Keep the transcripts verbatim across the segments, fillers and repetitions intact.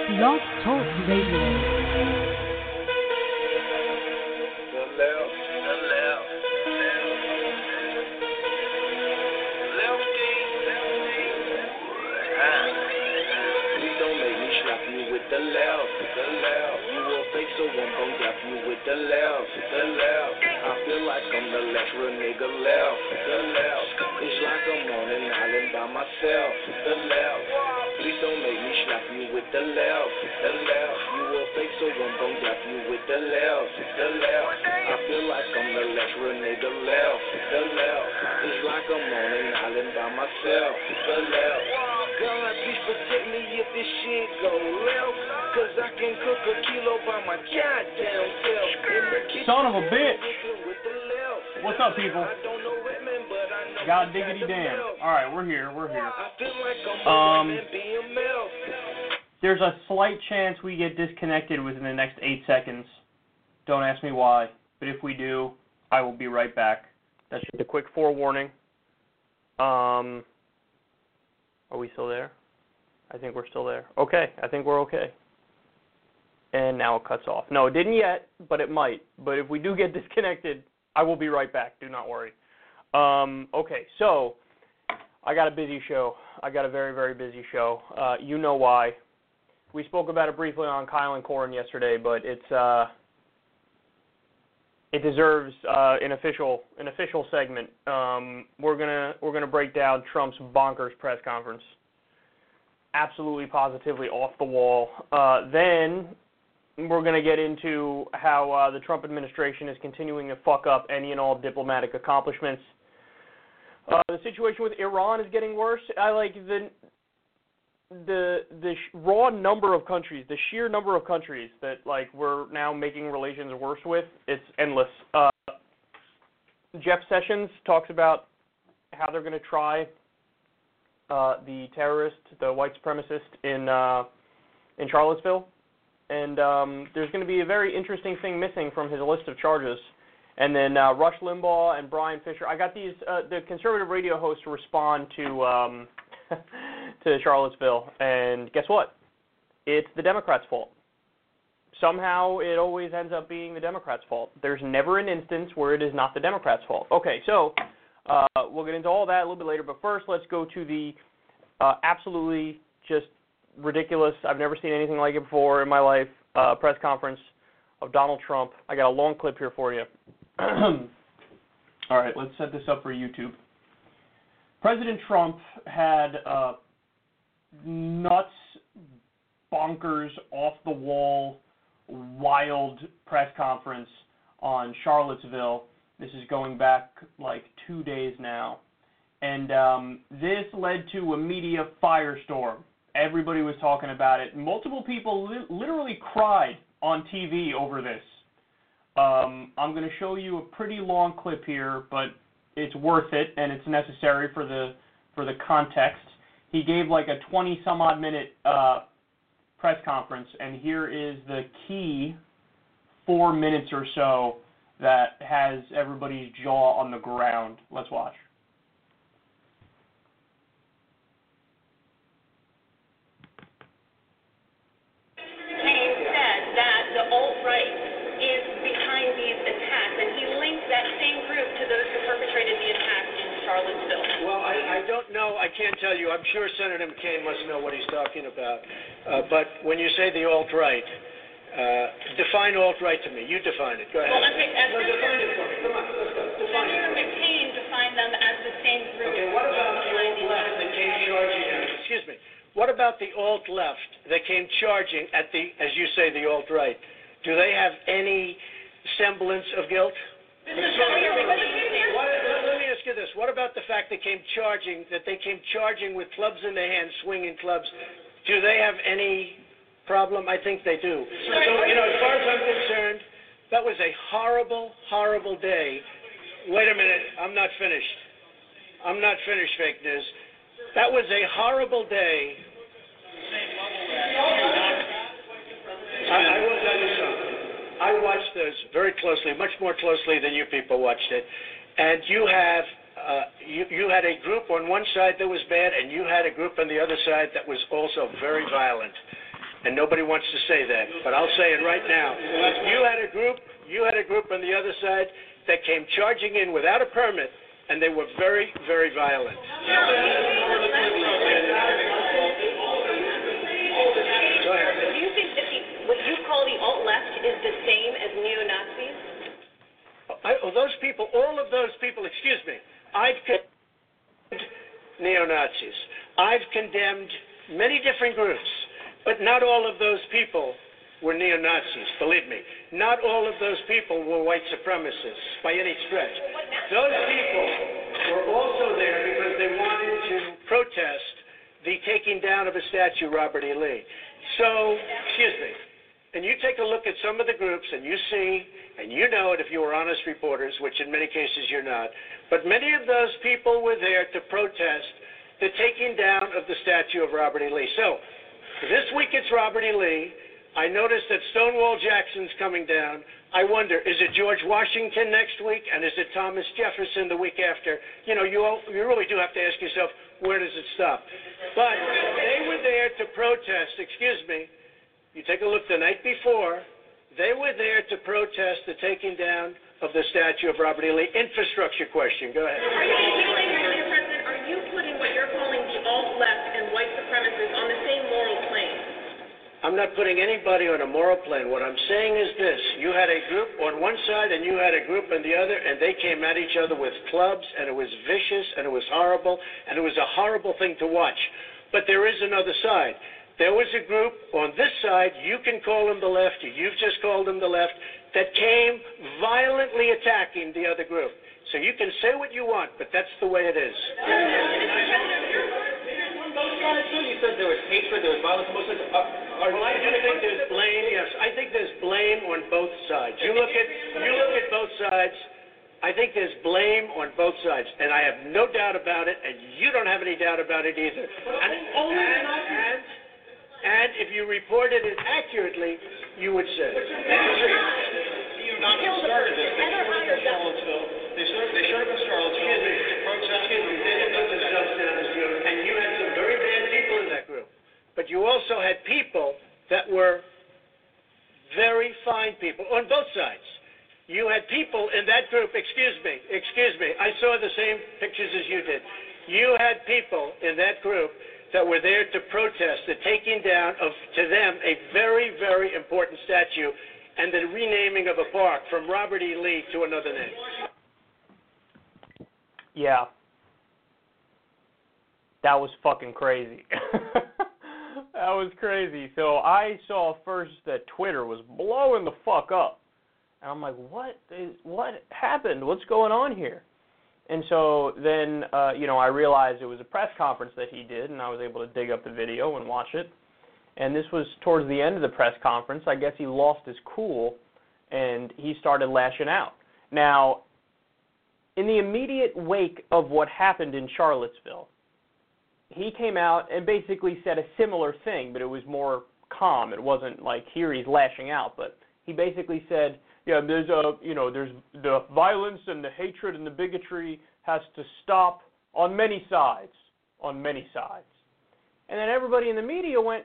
Blog Talk Radio. The left, the left, you will fake so I'm gon' gap you with the left, the left. I feel like I'm the last real nigga left, the left. It's like I'm on an island by myself, the left. Please don't make me slap you with the left, the left. You will fake so I'm gon' gap you with the left, the left. I feel like I'm the last real nigga left, the left. It's like I'm on an island by myself, the left. God, please protect me if this shit go left. Cause I can cook a kilo by my goddamn self. Son of a bitch. What's up, people? God diggity damn. Alright, we're here, we're here. Um, there's a slight chance we get disconnected within the next eight seconds. Don't ask me why, but if we do, I will be right back. That's just a quick forewarning. Um, are we still there? I think we're still there. Okay, I think we're okay. And now it cuts off. No, it didn't yet, but it might. But if we do get disconnected, I will be right back. Do not worry. Um, okay, so I got a busy show. I got a very, very busy show. Uh, you know why. We spoke about it briefly on Kyle and Corrin yesterday, but it's uh, it deserves uh, an official an official segment. Um, we're gonna we're gonna break down Trump's bonkers press conference. Absolutely, positively off the wall. Uh, then we're going to get into how uh, the Trump administration is continuing to fuck up any and all diplomatic accomplishments. Uh, the situation with Iran is getting worse. I like the the the sh- raw number of countries, the sheer number of countries that like we're now making relations worse with. It's endless. Uh, Jeff Sessions talks about how they're going to try Uh, the terrorist, the white supremacist in uh, in Charlottesville, and um, there's going to be a very interesting thing missing from his list of charges. And then uh, Rush Limbaugh and Brian Fisher. I got these uh, the conservative radio hosts to respond to um, to Charlottesville, and guess what? It's the Democrats' fault. Somehow it always ends up being the Democrats' fault. There's never an instance where it is not the Democrats' fault. Okay, so. Uh, we'll get into all that a little bit later, but first let's go to the uh, absolutely just ridiculous, I've never seen anything like it before in my life, uh, press conference of Donald Trump. I got a long clip here for you. All right, let's set this up for YouTube. President Trump had a nuts, bonkers, off-the-wall, wild press conference on Charlottesville. This is going back like two days now. And um, this led to a media firestorm. Everybody was talking about it. Multiple people li- literally cried on T V over this. Um, I'm going to show you a pretty long clip here, but it's worth it and it's necessary for the for the context. He gave like a twenty some odd minute uh, press conference, and here is the key four minutes or so that has everybody's jaw on the ground. Let's watch. He said that the alt-right is behind these attacks, and he linked that same group to those who perpetrated the attack in Charlottesville. Well, I, I don't know. I can't tell you. I'm sure Senator McCain must know what he's talking about. Uh, but when you say the alt-right, Uh, define alt-right to me. You define it. Go ahead. Well, okay, uh, no, define it for me. Come on, let's go. Define Senator it. McCain defined them as the same group. Okay, what about the alt-left that came charging at, excuse me, what about the alt-left that came charging at the, as you say, the alt-right? Do they have any semblance of guilt? This is what What, let, let me ask you this. What about the fact they came charging, that they came charging with clubs in their hands, swinging clubs? Do they have any problem? I think they do. So, you know, as far as I'm concerned, that was a horrible, horrible day. Wait a minute. I'm not finished. I'm not finished, fake news. That was a horrible day. I, I will tell you something. I watched this very closely, much more closely than you people watched it. And you have, uh, you, you had a group on one side that was bad, and you had a group on the other side that was also very violent. and nobody wants to say that, but I'll say it right now. You had a group, you had a group on the other side that came charging in without a permit, and they were very, very violent. Go ahead. Do you think that the, what you call the alt-left is the same as neo-Nazis? I, oh, those people, all of those people, excuse me, I've condemned neo-Nazis. I've condemned many different groups, but not all of those people were neo-Nazis, believe me. Not all of those people were white supremacists by any stretch. Those people were also there because they wanted to protest the taking down of a statue, Robert E. Lee. So, excuse me, and you take a look at some of the groups and you see, and you know it if you were honest reporters, which in many cases you're not, but many of those people were there to protest the taking down of the statue of Robert E. Lee. So, this week it's Robert E. Lee. I noticed that Stonewall Jackson's coming down. I wonder, is it George Washington next week, and is it Thomas Jefferson the week after? You know, you, all, you really do have to ask yourself, where does it stop? But they were there to protest, excuse me, you take a look the night before, they were there to protest the taking down of the statue of Robert E. Lee. Infrastructure question, go ahead. Are you, Mister President, are you putting what you're calling the alt-left and white supremacists on the same moral plane? I'm not putting anybody on a moral plane. What I'm saying is this. You had a group on one side and you had a group on the other, and they came at each other with clubs, and it was vicious, and it was horrible, and it was a horrible thing to watch. But there is another side. There was a group on this side, you can call them the left, you've just called them the left, that came violently attacking the other group. So you can say what you want, but that's the way it is. You said there was hatred, there was violence. Well, I do think there's blame. Yes, I think there's blame on both sides. You look at you look at both sides. I think there's blame on both sides, and I have no doubt about it, and you don't have any doubt about it either. And only and, and, and if you reported it accurately, you would say. You not started this. They started in Charlottesville. They started. They started in Charlottesville. Excuse me. They didn't put themselves down as group, and you had some very bad people in that group. But you also had people that were very fine people on both sides. You had people in that group, excuse me, excuse me, I saw the same pictures as you did. You had people in that group that were there to protest the taking down of, to them, a very, very important statue and the renaming of a park from Robert E. Lee to another name. Yeah. That was fucking crazy. That was crazy. So I saw first that Twitter was blowing the fuck up. And I'm like, what is, what happened? What's going on here? And so then, uh, you know, I realized it was a press conference that he did, and I was able to dig up the video and watch it. And this was towards the end of the press conference. I guess he lost his cool, and he started lashing out. Now, in the immediate wake of what happened in Charlottesville, he came out and basically said a similar thing, but it was more calm. It wasn't like here he's lashing out, but he basically said, yeah, there's a, you know, there's the violence and the hatred and the bigotry has to stop on many sides, on many sides. And then everybody in the media went,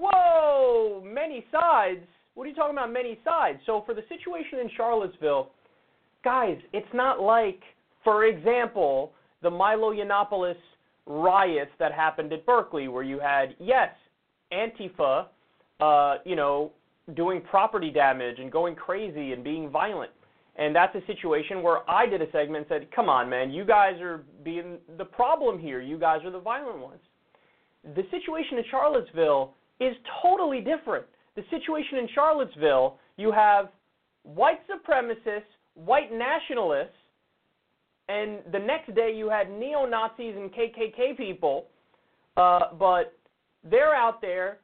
whoa, many sides? What are you talking about, many sides? So for the situation in Charlottesville, guys, it's not like, for example, the Milo Yiannopoulos riots that happened at Berkeley where you had, yes, Antifa, uh, you know, doing property damage and going crazy and being violent. And that's a situation where I did a segment and said, come on, man, you guys are being the problem here. You guys are the violent ones. The situation in Charlottesville is totally different. The situation in Charlottesville, you have white supremacists, white nationalists, and the next day you had neo-Nazis and K K K people, uh, but they're out there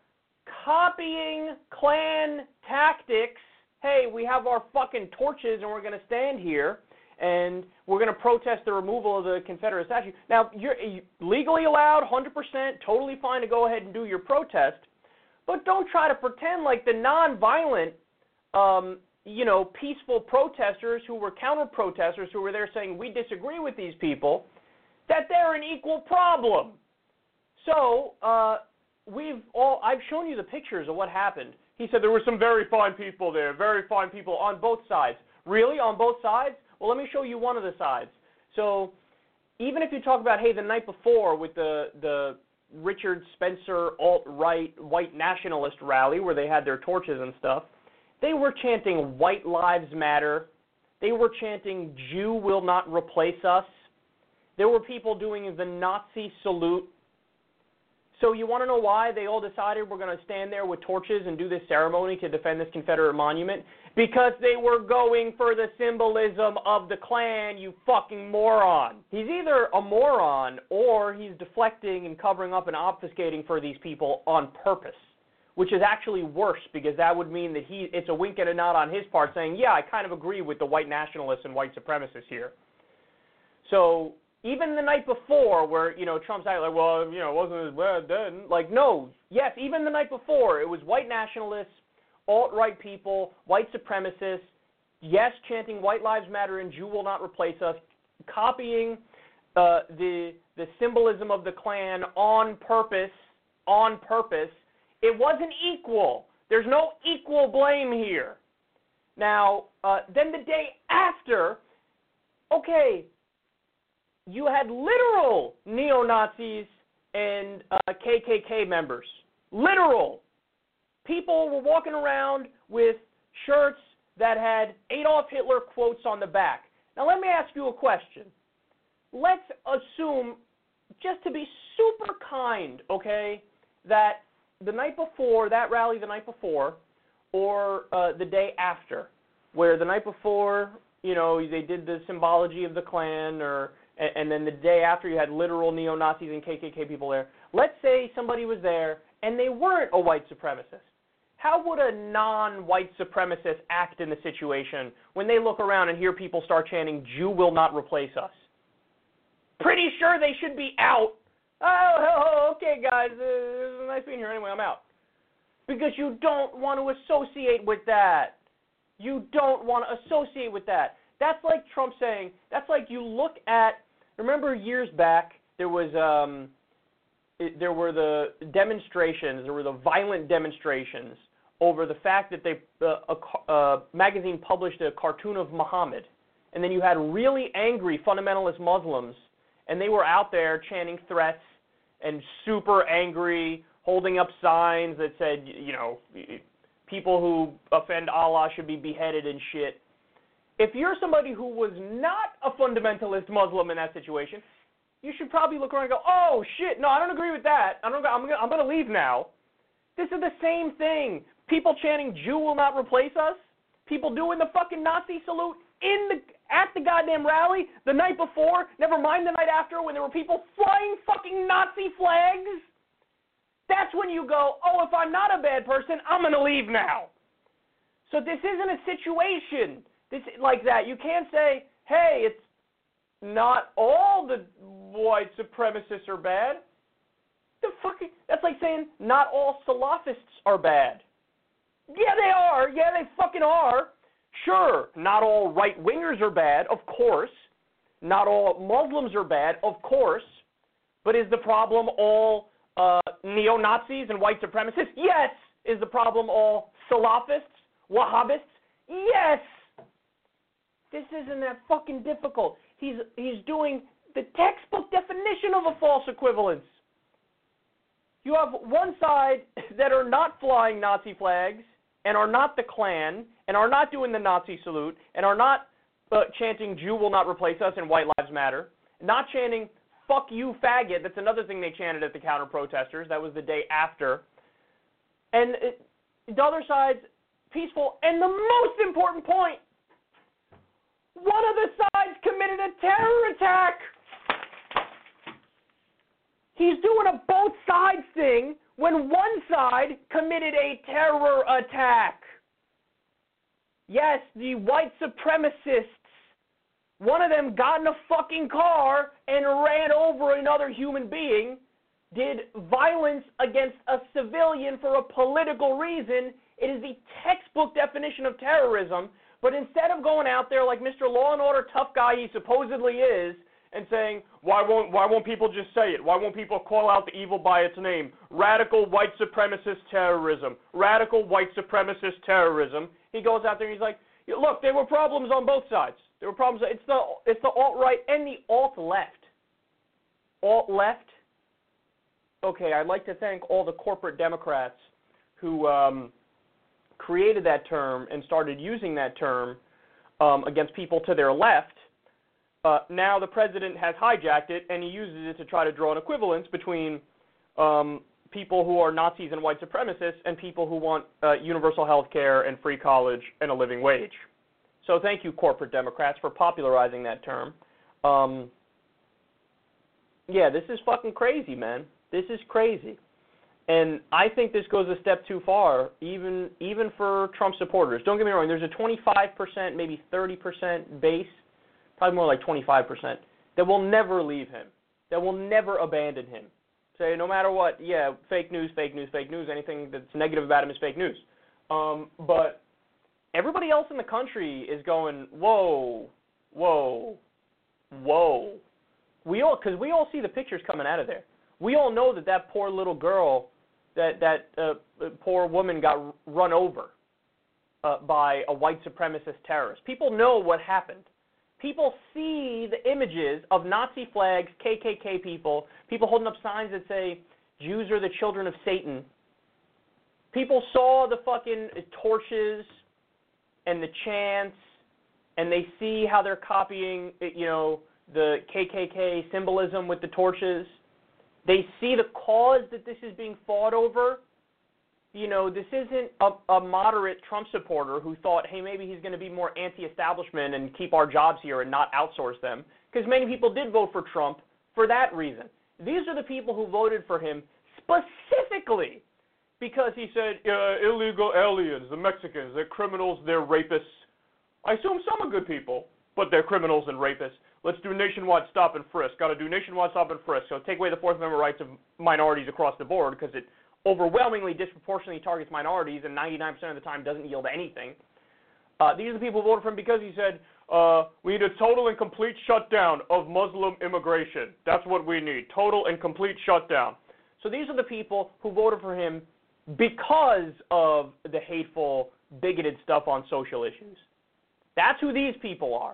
copying Klan tactics. Hey, we have our fucking torches and we're going to stand here and we're going to protest the removal of the Confederate statue. Now, you're legally allowed, one hundred percent, totally fine to go ahead and do your protest, but don't try to pretend like the nonviolent, um, you know, peaceful protesters who were counter-protesters who were there saying we disagree with these people, that they're an equal problem. So, uh, we've all, I've shown you the pictures of what happened. He said there were some very fine people there, very fine people on both sides. Really? On both sides? Well, let me show you one of the sides. So even if you talk about, hey, the night before with the, the Richard Spencer alt-right white nationalist rally where they had their torches and stuff, they were chanting White Lives Matter. They were chanting Jew will not replace us. There were people doing the Nazi salute. So you want to know why they all decided we're going to stand there with torches and do this ceremony to defend this Confederate monument? Because they were going for the symbolism of the Klan, you fucking moron. He's either a moron or he's deflecting and covering up and obfuscating for these people on purpose, which is actually worse because that would mean that he it's a wink and a nod on his part saying, yeah, I kind of agree with the white nationalists and white supremacists here. So even the night before where, you know, Trump's out like, well, you know, it wasn't as bad then. Like, no, yes, even the night before, it was white nationalists, alt-right people, white supremacists, yes, chanting White Lives Matter and Jew will not replace us, copying uh, the the symbolism of the Klan on purpose, on purpose. It wasn't equal. There's no equal blame here. Now, uh, then the day after, okay, you had literal neo-Nazis and uh, K K K members. Literal. People were walking around with shirts that had Adolf Hitler quotes on the back. Now let me ask you a question. Let's assume, just to be super kind, okay, that the night before, that rally the night before, or uh, the day after, where the night before, you know, they did the symbology of the Klan, or and, and then the day after you had literal neo-Nazis and K K K people there. Let's say somebody was there and they weren't a white supremacist. How would a non-white supremacist act in the situation when they look around and hear people start chanting, Jew will not replace us? Pretty sure they should be out. Oh, okay, guys, uh, it was nice being here. Anyway, I'm out. Because you don't want to associate with that. You don't want to associate with that. That's like Trump saying, that's like you look at, remember years back, there was, um, it, there were the demonstrations, there were the violent demonstrations over the fact that they, uh, a, a magazine published a cartoon of Muhammad, and then you had really angry fundamentalist Muslims, and they were out there chanting threats and super angry, holding up signs that said, you know, people who offend Allah should be beheaded and shit. If you're somebody who was not a fundamentalist Muslim in that situation, you should probably look around and go, oh, shit, no, I don't agree with that. I don't, I'm going I'm going to leave now. This is the same thing. People chanting, Jew will not replace us. People doing the fucking Nazi salute in the at the goddamn rally the night before, never mind the night after when there were people flying fucking Nazi flags. That's when you go, oh, if I'm not a bad person, I'm going to leave now. So this isn't a situation this like that. You can't say, hey, it's not all the white supremacists are bad. The fucking, that's like saying not all Salafists are bad. Yeah, they are. Yeah, they fucking are. Sure, not all right-wingers are bad, of course. Not all Muslims are bad, of course. But is the problem all uh, neo-Nazis and white supremacists? Yes. Is the problem all Salafists, Wahhabists? Yes. This isn't that fucking difficult. He's he's doing the textbook definition of a false equivalence. You have one side that are not flying Nazi flags and are not the Klan and are not doing the Nazi salute and are not uh, chanting Jew will not replace us and White Lives Matter, not chanting fuck you faggot. That's another thing they chanted at the counter-protesters. That was the day after. And it, the other side's peaceful. And the most important point, one of the sides committed a terror attack. He's doing a both sides thing when one side committed a terror attack. Yes, the white supremacists, one of them got in a fucking car and ran over another human being, did violence against a civilian for a political reason. It is the textbook definition of terrorism. But instead of going out there like Mister Law and Order tough guy he supposedly is, and saying, why won't why won't people just say it? Why won't people call out the evil by its name? Radical white supremacist terrorism. Radical white supremacist terrorism. He goes out there and he's like, look, there were problems on both sides. There were problems. It's the it's the alt-right and the alt-left. Alt-left? Okay, I'd like to thank all the corporate Democrats who um, created that term and started using that term um, against people to their left. Uh, now the president has hijacked it, and he uses it to try to draw an equivalence between um, people who are Nazis and white supremacists and people who want uh, universal health care and free college and a living wage. So thank you, corporate Democrats, for popularizing that term. Um, yeah, this is fucking crazy, man. This is crazy. And I think this goes a step too far, even even for Trump supporters. Don't get me wrong, there's a twenty-five percent, maybe thirty percent base, probably more like twenty-five percent, that will never leave him, that will never abandon him. Say, no matter what, yeah, fake news, fake news, fake news, anything that's negative about him is fake news. Um, but everybody else in the country is going, whoa, whoa, whoa. We all, because we all see the pictures coming out of there. We all know that that poor little girl, that that uh, poor woman got run over uh, by a white supremacist terrorist. People know what happened. People see the images of Nazi flags, K K K people, people holding up signs that say, Jews are the children of Satan. People saw the fucking torches and the chants, and they see how they're copying, you know, the K K K symbolism with the torches. They see the cause that this is being fought over. You know, this isn't a, a moderate Trump supporter who thought, hey, maybe he's going to be more anti-establishment and keep our jobs here and not outsource them. Because many people did vote for Trump for that reason. These are the people who voted for him specifically because he said, uh, illegal aliens, the Mexicans, they're criminals, they're rapists. I assume some are good people, but they're criminals and rapists. Let's do nationwide stop and frisk. Got to do nationwide stop and frisk. So take away the Fourth Amendment rights of minorities across the board because it overwhelmingly disproportionately targets minorities and ninety-nine percent of the time doesn't yield anything. Uh, these are the people who voted for him because he said, uh, we need a total and complete shutdown of Muslim immigration. That's what we need, total and complete shutdown. So these are the people who voted for him because of the hateful, bigoted stuff on social issues. That's who these people are.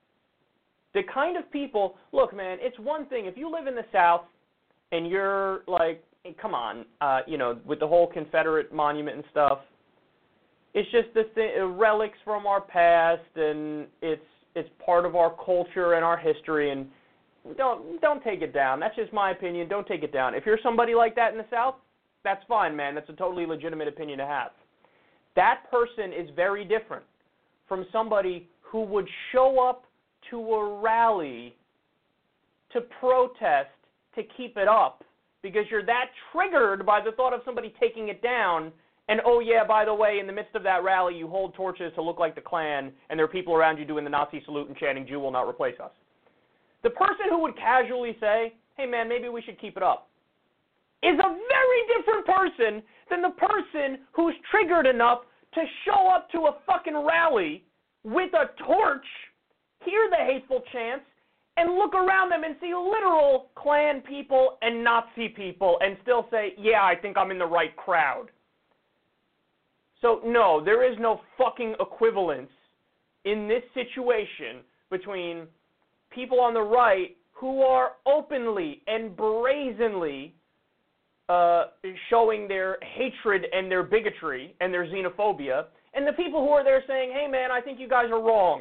The kind of people, look, man, it's one thing. If you live in the South and you're like, hey, come on, uh, you know, with the whole Confederate monument and stuff, it's just the th- relics from our past, and it's it's part of our culture and our history, and don't don't take it down. That's just my opinion. Don't take it down. If you're somebody like that in the South, that's fine, man. That's a totally legitimate opinion to have. That person is very different from somebody who would show up to a rally to protest to keep it up because you're that triggered by the thought of somebody taking it down, and oh yeah, by the way, in the midst of that rally you hold torches to look like the Klan and there are people around you doing the Nazi salute and chanting, Jew will not replace us. The person who would casually say, hey man, maybe we should keep it up, is a very different person than the person who's triggered enough to show up to a fucking rally with a torch, hear the hateful chants, and look around them and see literal Klan people and Nazi people and still say, yeah, I think I'm in the right crowd. So, no, there is no fucking equivalence in this situation between people on the right who are openly and brazenly uh, showing their hatred and their bigotry and their xenophobia, and the people who are there saying, hey, man, I think you guys are wrong.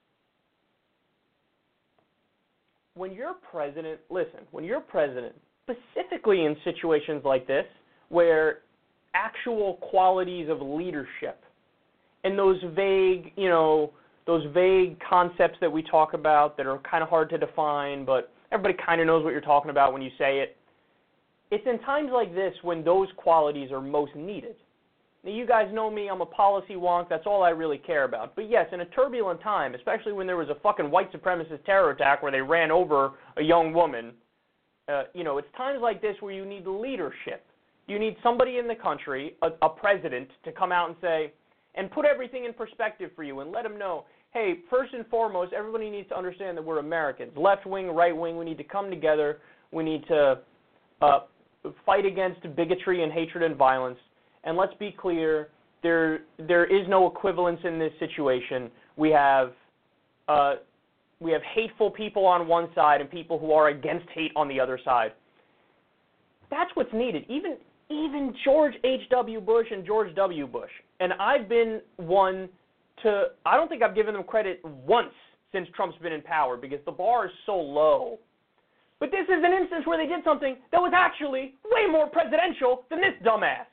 When you're president, listen, when you're president, specifically in situations like this, where actual qualities of leadership and those vague, you know, those vague concepts that we talk about that are kind of hard to define, but everybody kind of knows what you're talking about when you say it, it's in times like this when those qualities are most needed. Now, you guys know me, I'm a policy wonk, that's all I really care about. But yes, in a turbulent time, especially when there was a fucking white supremacist terror attack where they ran over a young woman, uh, you know, it's times like this where you need leadership. You need somebody in the country, a, a president, to come out and say, and put everything in perspective for you and let them know, hey, first and foremost, everybody needs to understand that we're Americans. Left wing, right wing, we need to come together. We need to uh, fight against bigotry and hatred and violence. And let's be clear, there there is no equivalence in this situation. We have uh, we have hateful people on one side and people who are against hate on the other side. That's what's needed. Even even George H W. Bush and George W. Bush. And I've been one to, I don't think I've given them credit once since Trump's been in power because the bar is so low. But this is an instance where they did something that was actually way more presidential than this dumbass.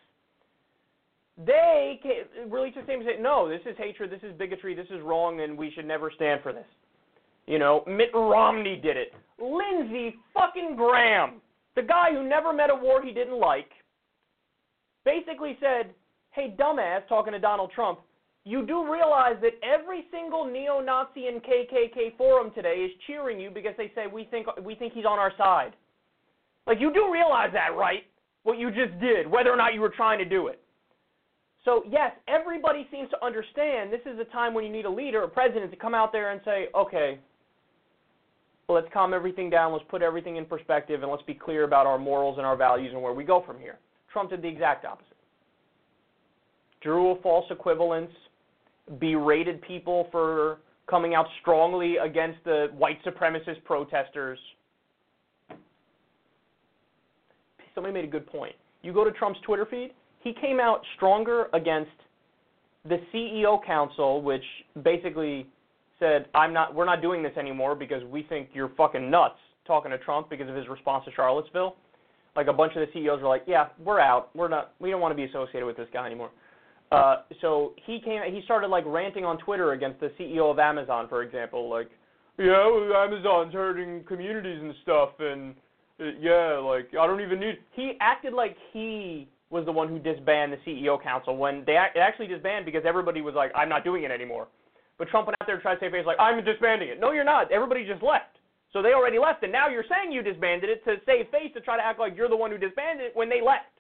They released a statement and said, no, this is hatred, this is bigotry, this is wrong, and we should never stand for this. You know, Mitt Romney did it. Lindsey fucking Graham, the guy who never met a war he didn't like, basically said, hey, dumbass, talking to Donald Trump, you do realize that every single neo-Nazi and K K K forum today is cheering you because they say we think we think he's on our side. Like, you do realize that, right? What you just did, whether or not you were trying to do it. So, yes, everybody seems to understand this is a time when you need a leader, a president, to come out there and say, okay, well, let's calm everything down, let's put everything in perspective, and let's be clear about our morals and our values and where we go from here. Trump did the exact opposite. Drew a false equivalence, berated people for coming out strongly against the white supremacist protesters. Somebody made a good point. You go to Trump's Twitter feed, he came out stronger against the C E O Council, which basically said, "I'm not. We're not doing this anymore because we think you're fucking nuts," talking to Trump because of his response to Charlottesville. Like, a bunch of the C E Os were like, "Yeah, we're out. We're not. We don't want to be associated with this guy anymore." Uh, so he came. He started like ranting on Twitter against the C E O of Amazon, for example, like, "Yeah, well, Amazon's hurting communities and stuff, and uh, yeah, like I don't even need." He acted like he was the one who disbanded the C E O Council when they it actually disbanded because everybody was like, "I'm not doing it anymore." But Trump went out there and tried to save face like, "I'm disbanding it." No, you're not. Everybody just left. So they already left, and now you're saying you disbanded it to save face to try to act like you're the one who disbanded it when they left.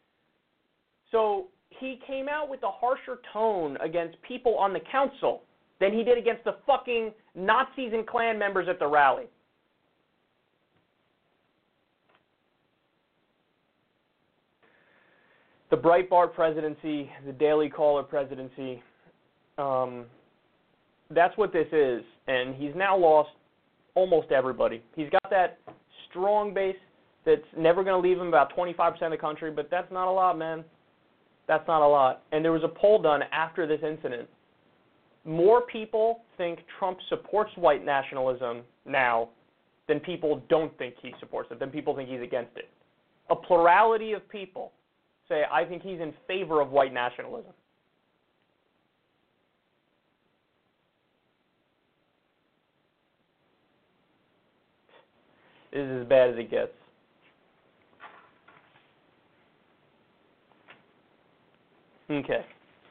So he came out with a harsher tone against people on the council than he did against the fucking Nazis and Klan members at the rally. The Breitbart presidency, the Daily Caller presidency, um, that's what this is. And he's now lost almost everybody. He's got that strong base that's never going to leave him, about twenty-five percent of the country, but that's not a lot, man. That's not a lot. And there was a poll done after this incident. More people think Trump supports white nationalism now than people don't think he supports it, than people think he's against it. A plurality of people say, I think he's in favor of white nationalism. This is as bad as it gets. Okay.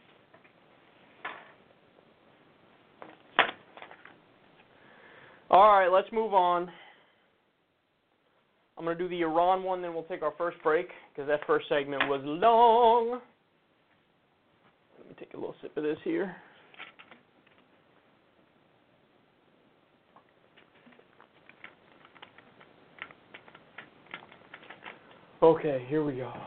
All right, let's move on. I'm going to do the Iran one, then we'll take our first break, because that first segment was long. Let me take a little sip of this here. Okay, here we go.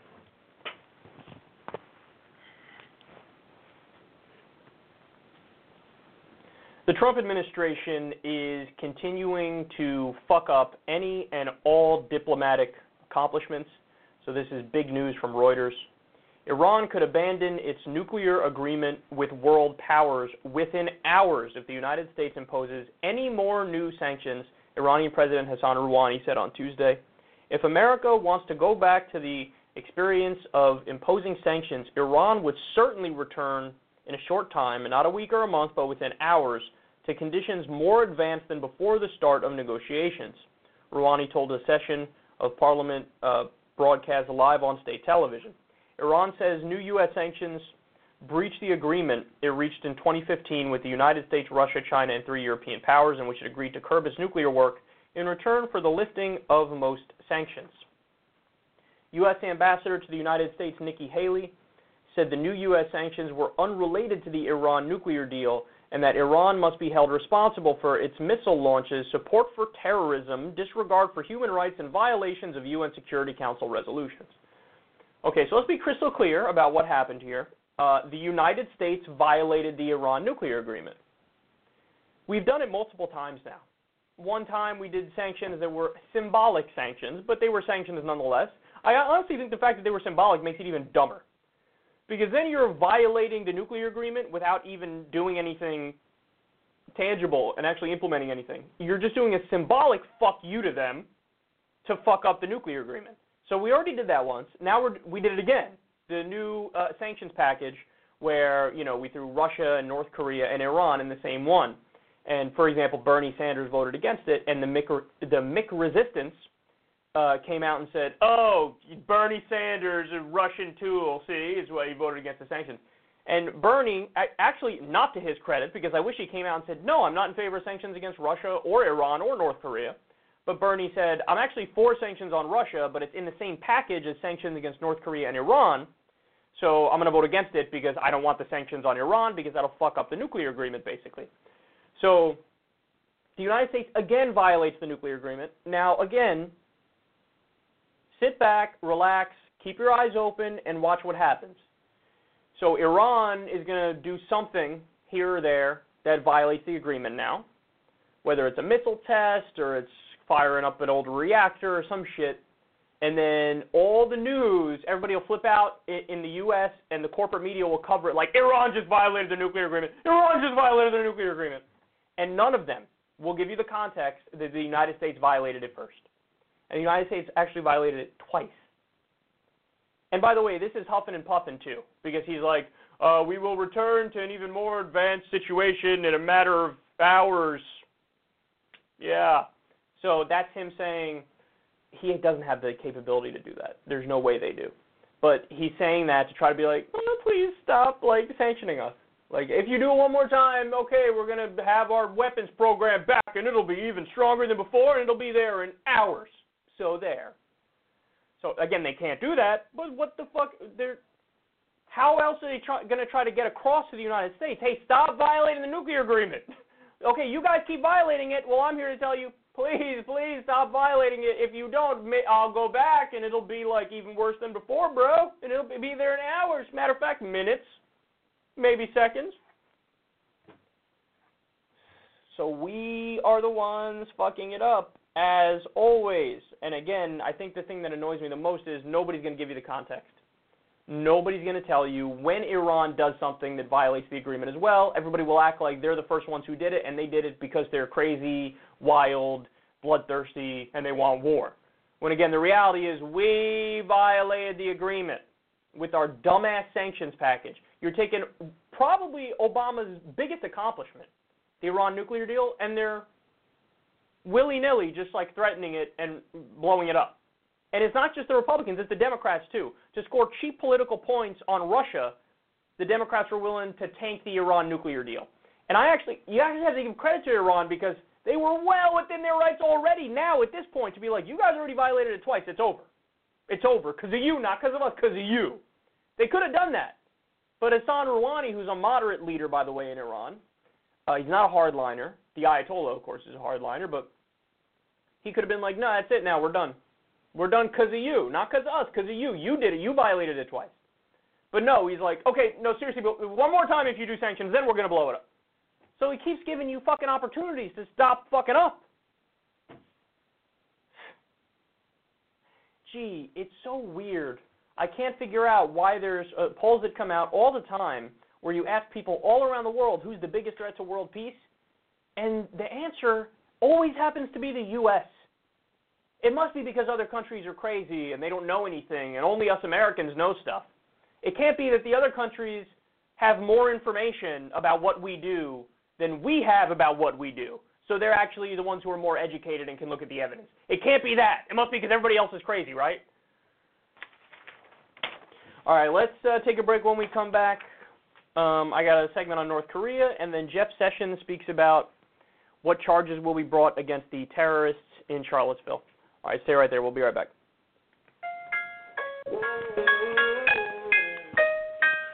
The Trump administration is continuing to fuck up any and all diplomatic accomplishments. So this is big news from Reuters. Iran could abandon its nuclear agreement with world powers within hours if the United States imposes any more new sanctions, Iranian President Hassan Rouhani said on Tuesday. If America wants to go back to the experience of imposing sanctions, Iran would certainly return in a short time, and not a week or a month, but within hours, to conditions more advanced than before the start of negotiations, Rouhani told a session of Parliament uh, broadcast live on state television. Iran says new U S sanctions breach the agreement it reached in twenty fifteen with the United States, Russia, China, and three European powers, in which it agreed to curb its nuclear work in return for the lifting of most sanctions. U S Ambassador to the United States, Nikki Haley, said the new U S sanctions were unrelated to the Iran nuclear deal and that Iran must be held responsible for its missile launches, support for terrorism, disregard for human rights, and violations of U N Security Council resolutions. Okay, so let's be crystal clear about what happened here. Uh, the United States violated the Iran nuclear agreement. We've done it multiple times now. One time we did sanctions that were symbolic sanctions, but they were sanctions nonetheless. I honestly think the fact that they were symbolic makes it even dumber. Because then you're violating the nuclear agreement without even doing anything tangible and actually implementing anything. You're just doing a symbolic fuck you to them to fuck up the nuclear agreement. So we already did that once. Now we're, we did it again. The new uh, sanctions package where, you know, we threw Russia and North Korea and Iran in the same one. And, for example, Bernie Sanders voted against it, and the M I C, the M I C resistance uh, came out and said, oh, Bernie Sanders, a Russian tool, see, is why he voted against the sanctions. And Bernie, actually, not to his credit, because I wish he came out and said, no, I'm not in favor of sanctions against Russia or Iran or North Korea. But Bernie said, I'm actually for sanctions on Russia, but it's in the same package as sanctions against North Korea and Iran. So I'm going to vote against it because I don't want the sanctions on Iran because that'll fuck up the nuclear agreement, basically. So the United States, again, violates the nuclear agreement. Now, again, sit back, relax, keep your eyes open, and watch what happens. So Iran is going to do something here or there that violates the agreement now, whether it's a missile test or it's firing up an old reactor or some shit, and then all the news, everybody will flip out in the U S and the corporate media will cover it like Iran just violated the nuclear agreement. Iran just violated the nuclear agreement. And none of them will give you the context that the United States violated it first. And the United States actually violated it twice. And by the way, this is huffing and puffing too, because he's like, uh, we will return to an even more advanced situation in a matter of hours. Yeah. So that's him saying he doesn't have the capability to do that. There's no way they do. But he's saying that to try to be like, oh, please stop, like, sanctioning us. Like, if you do it one more time, okay, we're going to have our weapons program back, and it'll be even stronger than before, and it'll be there in hours. So there. So, again, they can't do that, but what the fuck? They're, how else are they going to try to get across to the United States? Hey, stop violating the nuclear agreement. Okay, you guys keep violating it. Well, I'm here to tell you, please, please stop violating it. If you don't, I'll go back, and it'll be, like, even worse than before, bro. And it'll be there in hours. Matter of fact, minutes, maybe seconds. So we are the ones fucking it up, as always. And, again, I think the thing that annoys me the most is nobody's going to give you the context. Nobody's going to tell you when Iran does something that violates the agreement as well. Everybody will act like they're the first ones who did it, and they did it because they're crazy, wild, bloodthirsty, and they want war. When, again, the reality is we violated the agreement with our dumbass sanctions package. You're taking probably Obama's biggest accomplishment, the Iran nuclear deal, and they're willy-nilly just like threatening it and blowing it up. And it's not just the Republicans, it's the Democrats too. To score cheap political points on Russia, the Democrats were willing to tank the Iran nuclear deal. And I actually, you actually have to give credit to Iran because they were well within their rights already now at this point to be like, you guys already violated it twice, it's over. It's over because of you, not because of us, because of you. They could have done that. But Hassan Rouhani, who's a moderate leader, by the way, in Iran, uh, he's not a hardliner. The Ayatollah, of course, is a hardliner, but he could have been like, no, that's it now, we're done. We're done because of you, not because of us, because of you. You did it. You violated it twice. But no, he's like, okay, no, seriously, but one more time if you do sanctions, then we're going to blow it up. So he keeps giving you fucking opportunities to stop fucking up. Gee, it's so weird. I can't figure out why there's uh, polls that come out all the time where you ask people all around the world who's the biggest threat to world peace, and the answer always happens to be the U S It must be because other countries are crazy and they don't know anything and only us Americans know stuff. It can't be that the other countries have more information about what we do than we have about what we do. So they're actually the ones who are more educated and can look at the evidence. It can't be that. It must be because everybody else is crazy, right? All right, let's uh, take a break. When we come back, um, I got a segment on North Korea, and then Jeff Sessions speaks about what charges will be brought against the terrorists in Charlottesville. All right, stay right there. We'll be right back.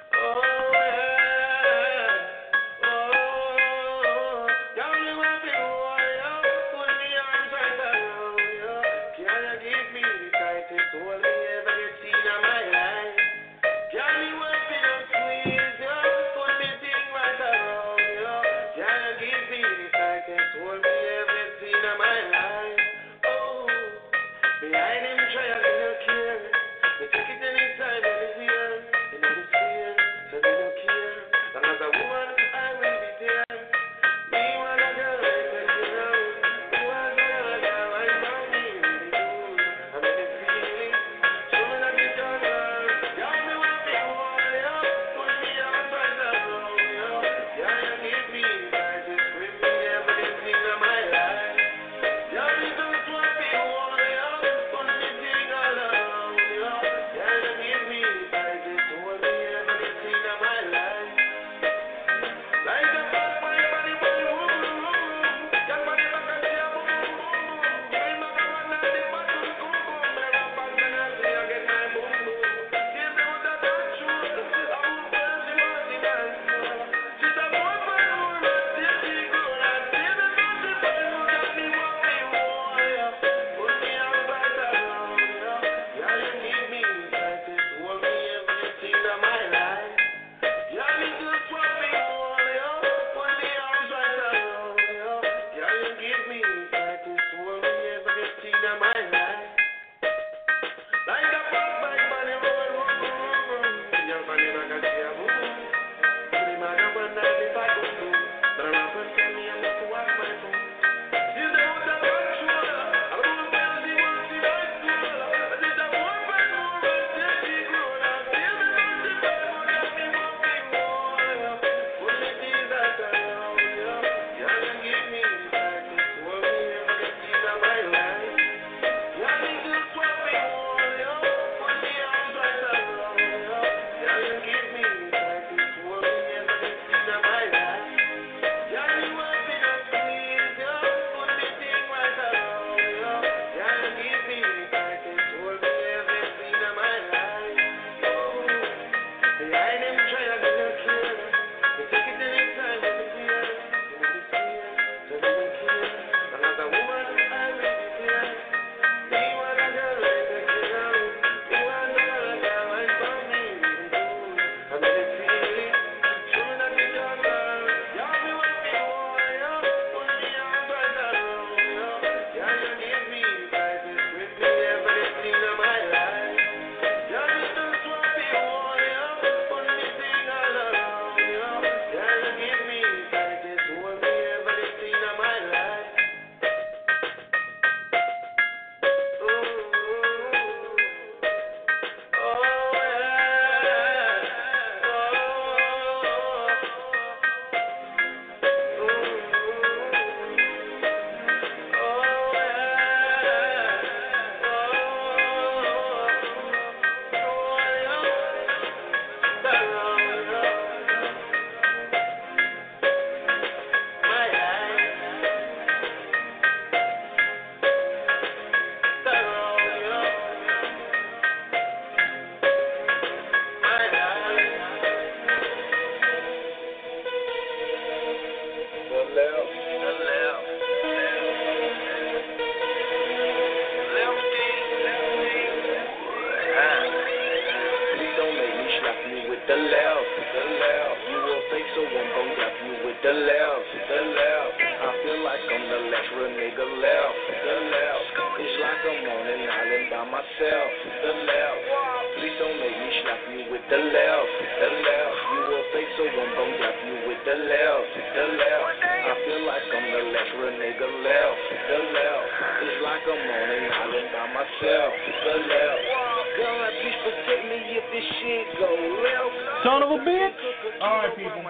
the left, real nigga left. The left. It's like I'm on an island by myself. The left. Please don't make me slap you with the left. The left. You a fake, so I'm gon' slap you with the left. The left. I feel like I'm the left, real nigga left. The left. It's like I'm on an island by myself. The left. God, please protect me if this shit go left. Son of a bitch. All right, people.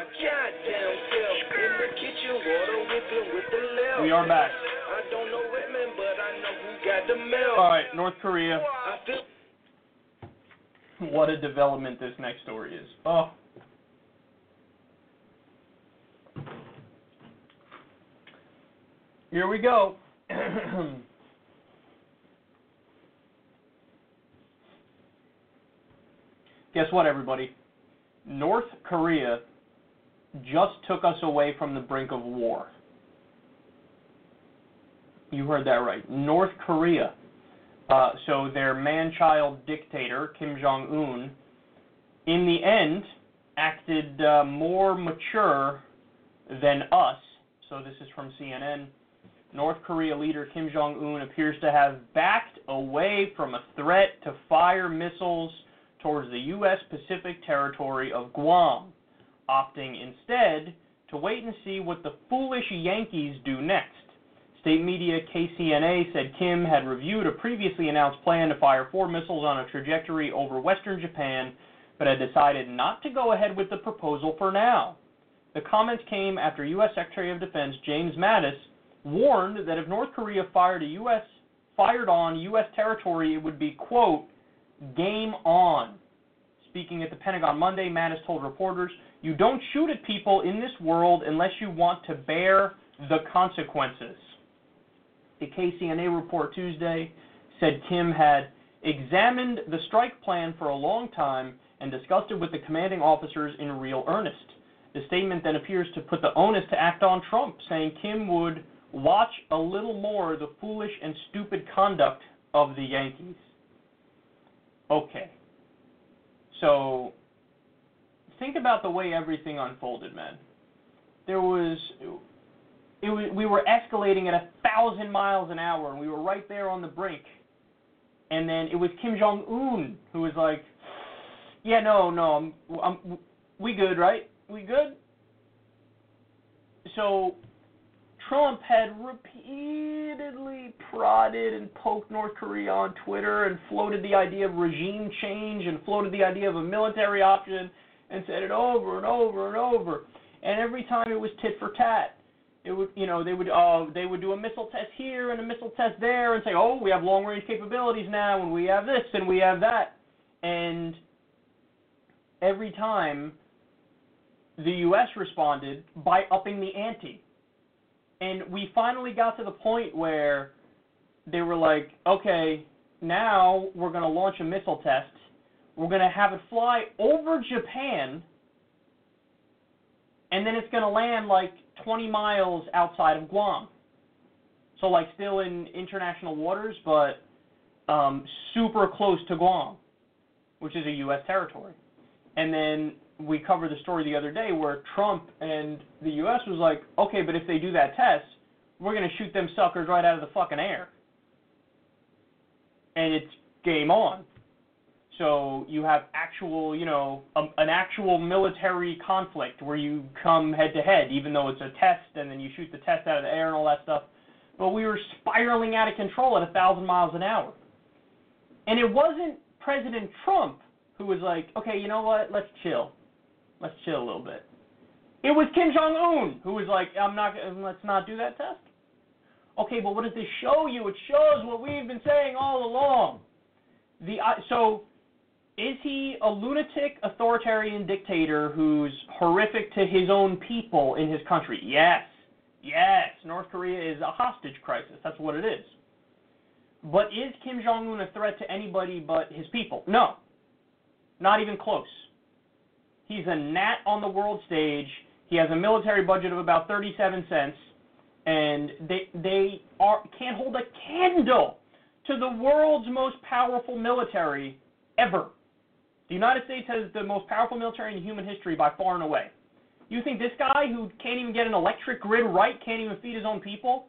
We are back. I don't know women, but I know who got the milk. All right, North Korea. What a development this next story is. Oh. Here we go. Guess what, everybody? North Korea just took us away from the brink of war. You heard that right. North Korea. Uh, so their man-child dictator, Kim Jong-un, in the end, acted uh, more mature than us. So this is from C N N. North Korea leader Kim Jong-un appears to have backed away from a threat to fire missiles towards the U S Pacific territory of Guam, opting instead to wait and see what the foolish Yankees do next. State media K C N A said Kim had reviewed a previously announced plan to fire four missiles on a trajectory over western Japan, but had decided not to go ahead with the proposal for now. The comments came after U S Secretary of Defense James Mattis warned that if North Korea fired a U S fired on U S territory, it would be, quote, game on. Speaking at the Pentagon Monday, Mattis told reporters, "You don't shoot at people in this world unless you want to bear the consequences." The K C N A report Tuesday said Kim had examined the strike plan for a long time and discussed it with the commanding officers in real earnest. The statement then appears to put the onus to act on Trump, saying Kim would watch a little more the foolish and stupid conduct of the Yankees. Okay. So, think about the way everything unfolded, man. There was, it was, we were escalating at a thousand miles an hour, and we were right there on the brink. And then it was Kim Jong-un who was like, "Yeah, no, no, I'm, I'm, we good, right? We good?" So, Trump had repeatedly prodded and poked North Korea on Twitter and floated the idea of regime change and floated the idea of a military option and said it over and over and over. And every time it was tit for tat. It would, you know, they would, uh, they would do a missile test here and a missile test there and say, "Oh, we have long-range capabilities now, and we have this and we have that." And every time, the U S responded by upping the ante. And we finally got to the point where they were like, "Okay, now we're going to launch a missile test. We're going to have it fly over Japan, and then it's going to land like twenty miles outside of Guam." So like still in international waters, but um, super close to Guam, which is a U S territory. And then we covered the story the other day where Trump and the U S was like, "Okay, but if they do that test, we're going to shoot them suckers right out of the fucking air." And it's game on. So you have actual, you know, a, an actual military conflict where you come head to head, even though it's a test and then you shoot the test out of the air and all that stuff. But we were spiraling out of control at a thousand miles an hour. And it wasn't President Trump who was like, "Okay, you know what, let's chill. Let's chill a little bit." It was Kim Jong-un who was like, "I'm not, let's not do that test." Okay, but what does this show you? It shows what we've been saying all along. The uh, so, is he a lunatic authoritarian dictator who's horrific to his own people in his country? Yes. Yes, North Korea is a hostage crisis. That's what it is. But is Kim Jong-un a threat to anybody but his people? No. Not even close. He's a gnat on the world stage. He has a military budget of about thirty-seven cents, and they they are can't hold a candle to the world's most powerful military ever. The United States has the most powerful military in human history by far and away. You think this guy who can't even get an electric grid right, can't even feed his own people,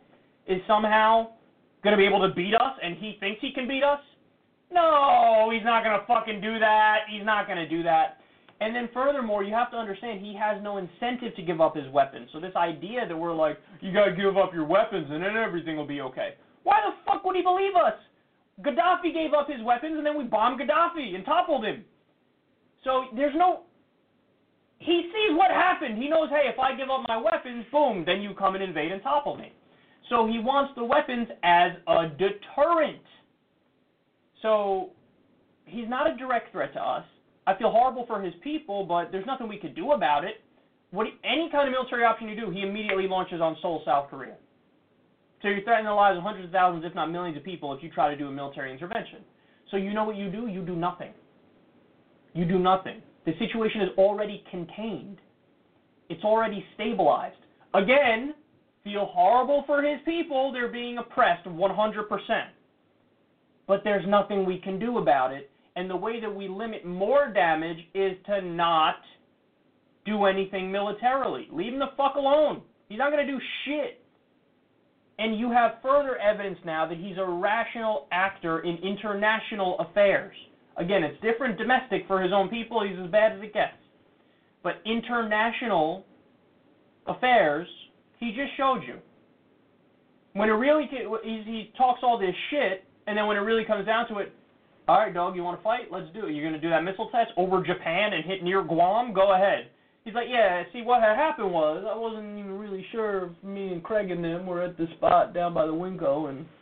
is somehow going to be able to beat us and he thinks he can beat us? No, he's not going to fucking do that. He's not going to do that. And then furthermore, you have to understand he has no incentive to give up his weapons. So this idea that we're like, you got to give up your weapons and then everything will be okay. Why the fuck would he believe us? Gaddafi gave up his weapons and then we bombed Gaddafi and toppled him. So there's no... He sees what happened. He knows, hey, if I give up my weapons, boom, then you come and invade and topple me. So he wants the weapons as a deterrent. So he's not a direct threat to us. I feel horrible for his people, but there's nothing we could do about it. What he, any kind of military option you do, he immediately launches on Seoul, South Korea. So you're threatening the lives of hundreds of thousands, if not millions of people, if you try to do a military intervention. So you know what you do? You do nothing. You do nothing. The situation is already contained. It's already stabilized. Again, feel horrible for his people. They're being oppressed one hundred percent. But there's nothing we can do about it. And the way that we limit more damage is to not do anything militarily. Leave him the fuck alone. He's not going to do shit. And you have further evidence now that he's a rational actor in international affairs. Again, it's different domestic for his own people. He's as bad as it gets. But international affairs, he just showed you. When it really, he talks all this shit, and then when it really comes down to it, all right, dog, you want to fight? Let's do it. You're going to do that missile test over Japan and hit near Guam? Go ahead. He's like, yeah, see, what had happened was I wasn't even really sure if me and Craig and them were at the spot down by the Winco, and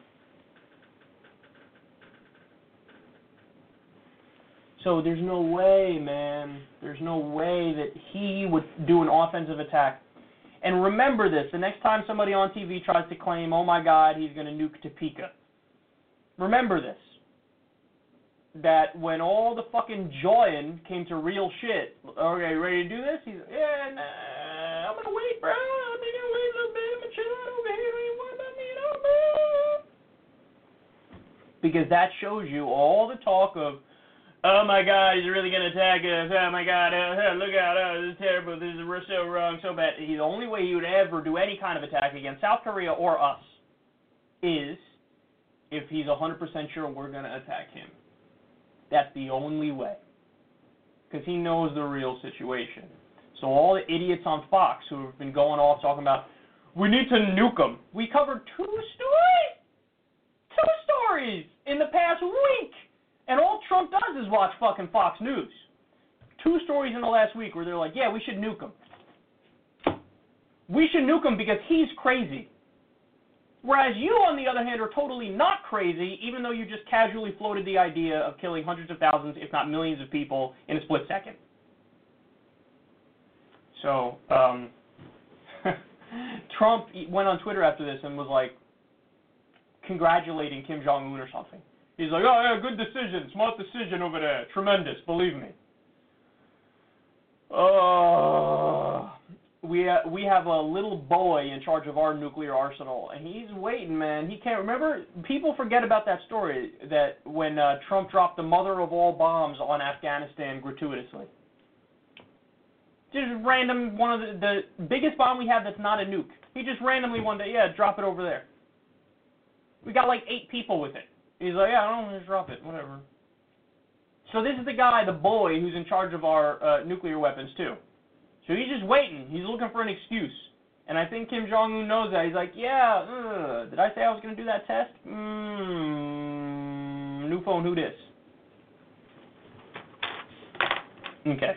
so there's no way, man, there's no way that he would do an offensive attack. And remember this, the next time somebody on T V tries to claim, oh my God, he's going to nuke Topeka, remember this, that when all the fucking joyin' came to real shit, okay, ready to do this? He's like, yeah, nah, I'm going to wait, bro. I'm going to wait a little bit. I'm going to chill out over here. Don't worry about me at all, bro. Because that shows you all the talk of, oh my God, he's really going to attack us. Oh my God, uh, look out, oh, this is terrible. This is so wrong, so bad. The only way he would ever do any kind of attack against South Korea or us is if he's one hundred percent sure we're going to attack him. That's the only way. Because he knows the real situation. So all the idiots on Fox who have been going off talking about, we need to nuke them. We covered two stories. Two stories in the past week. And all Trump does is watch fucking Fox News. Two stories in the last week where they're like, yeah, we should nuke him. We should nuke him because he's crazy. Whereas you, on the other hand, are totally not crazy, even though you just casually floated the idea of killing hundreds of thousands, if not millions of people in a split second. So, um, Trump went on Twitter after this and was like, congratulating Kim Jong-un or something. He's like, oh, yeah, good decision, smart decision over there, tremendous, believe me. Oh... We uh, we have a little boy in charge of our nuclear arsenal, and he's waiting, man. He can't remember. People forget about that story that when uh, Trump dropped the mother of all bombs on Afghanistan gratuitously. Just random, one of the, the biggest bomb we have that's not a nuke. He just randomly one day, yeah, drop it over there. We got like eight people with it. He's like, yeah, I don't know, just drop it, whatever. So this is the guy, the boy, who's in charge of our uh, nuclear weapons too. So he's just waiting. He's looking for an excuse. And I think Kim Jong-un knows that. He's like, yeah, uh, did I say I was going to do that test? Mm, new phone, who dis? Okay.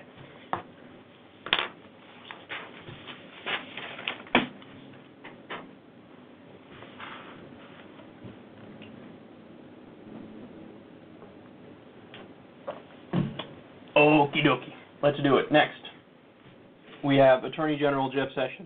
Okie dokie. Let's do it. Next. We have Attorney General Jeff Sessions.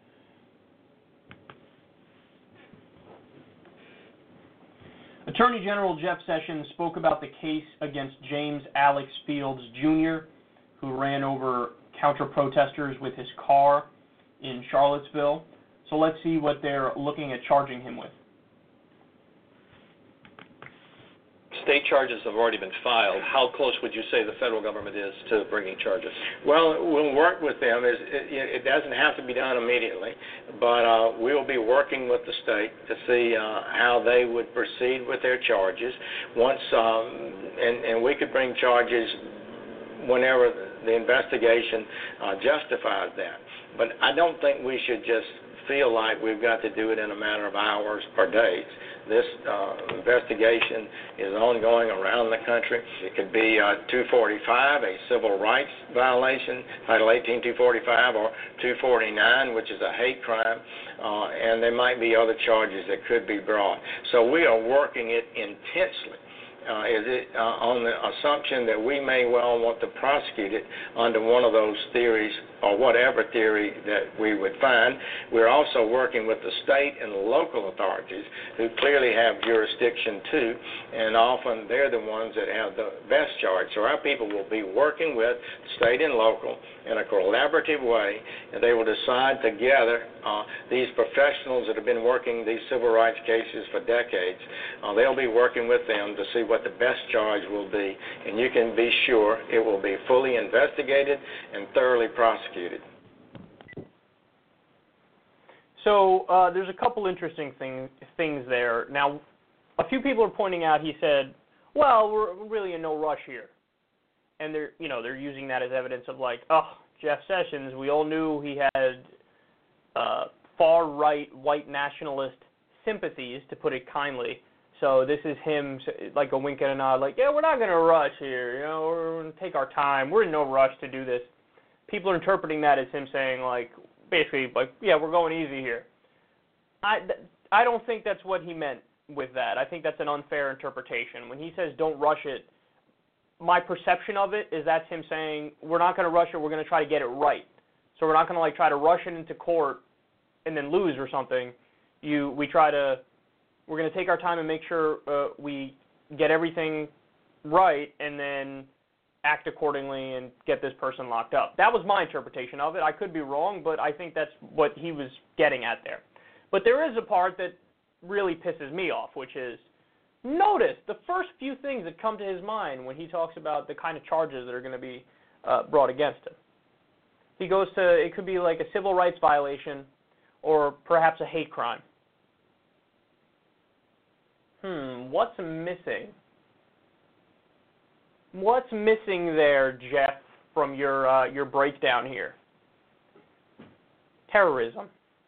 Attorney General Jeff Sessions spoke about the case against James Alex Fields, Junior, who ran over counter-protesters with his car in Charlottesville. So let's see what they're looking at charging him with. state charges have already been filed. How close would you say the federal government is to bringing charges? Well, we'll work with them. It, it, it doesn't have to be done immediately, but uh, we'll be working with the state to see uh, how they would proceed with their charges. Once, um, and, and we could bring charges whenever the investigation uh, justifies that. But I don't think we should just feel like we've got to do it in a matter of hours or days. This uh, investigation is ongoing around the country. It could be uh, two forty-five, a civil rights violation, Title eighteen two forty-five, or two forty-nine, which is a hate crime, uh, and there might be other charges that could be brought. So we are working it intensely. Uh, is it uh, on the assumption that we may well want to prosecute it under one of those theories or whatever theory that we would find. We're also working with the state and local authorities who clearly have jurisdiction too, and often they're the ones that have the best charge. So our people will be working with state and local in a collaborative way, and they will decide together, uh, these professionals that have been working these civil rights cases for decades, uh, they'll be working with them to see what the best charge will be, and you can be sure it will be fully investigated and thoroughly prosecuted. So uh, there's a couple interesting thing, things there. Now, a few people are pointing out, he said, well, we're really in no rush here. And they're, you know, they're using that as evidence of like, oh, Jeff Sessions, we all knew he had uh, far-right white nationalist sympathies, to put it kindly. So this is him, like a wink and a nod, like, yeah, we're not going to rush here. You know, we're going to take our time. We're in no rush to do this. People are interpreting that as him saying, like, basically, like, yeah, we're going easy here. I, I don't think that's what he meant with that. I think that's an unfair interpretation. When he says don't rush it, my perception of it is that's him saying we're not going to rush it, we're going to try to get it right. So we're not going to, like, try to rush it into court and then lose or something. You, we try to, we're going to take our time and make sure uh, we get everything right and then act accordingly and get this person locked up. That was my interpretation of it. I could be wrong, but I think that's what he was getting at there. But there is a part that really pisses me off, which is, notice the first few things that come to his mind when he talks about the kind of charges that are going to be uh, brought against him. He goes to, it could be like a civil rights violation or perhaps a hate crime. Hmm, what's missing? What's missing there, Jeff, from your uh, your breakdown here? Terrorism.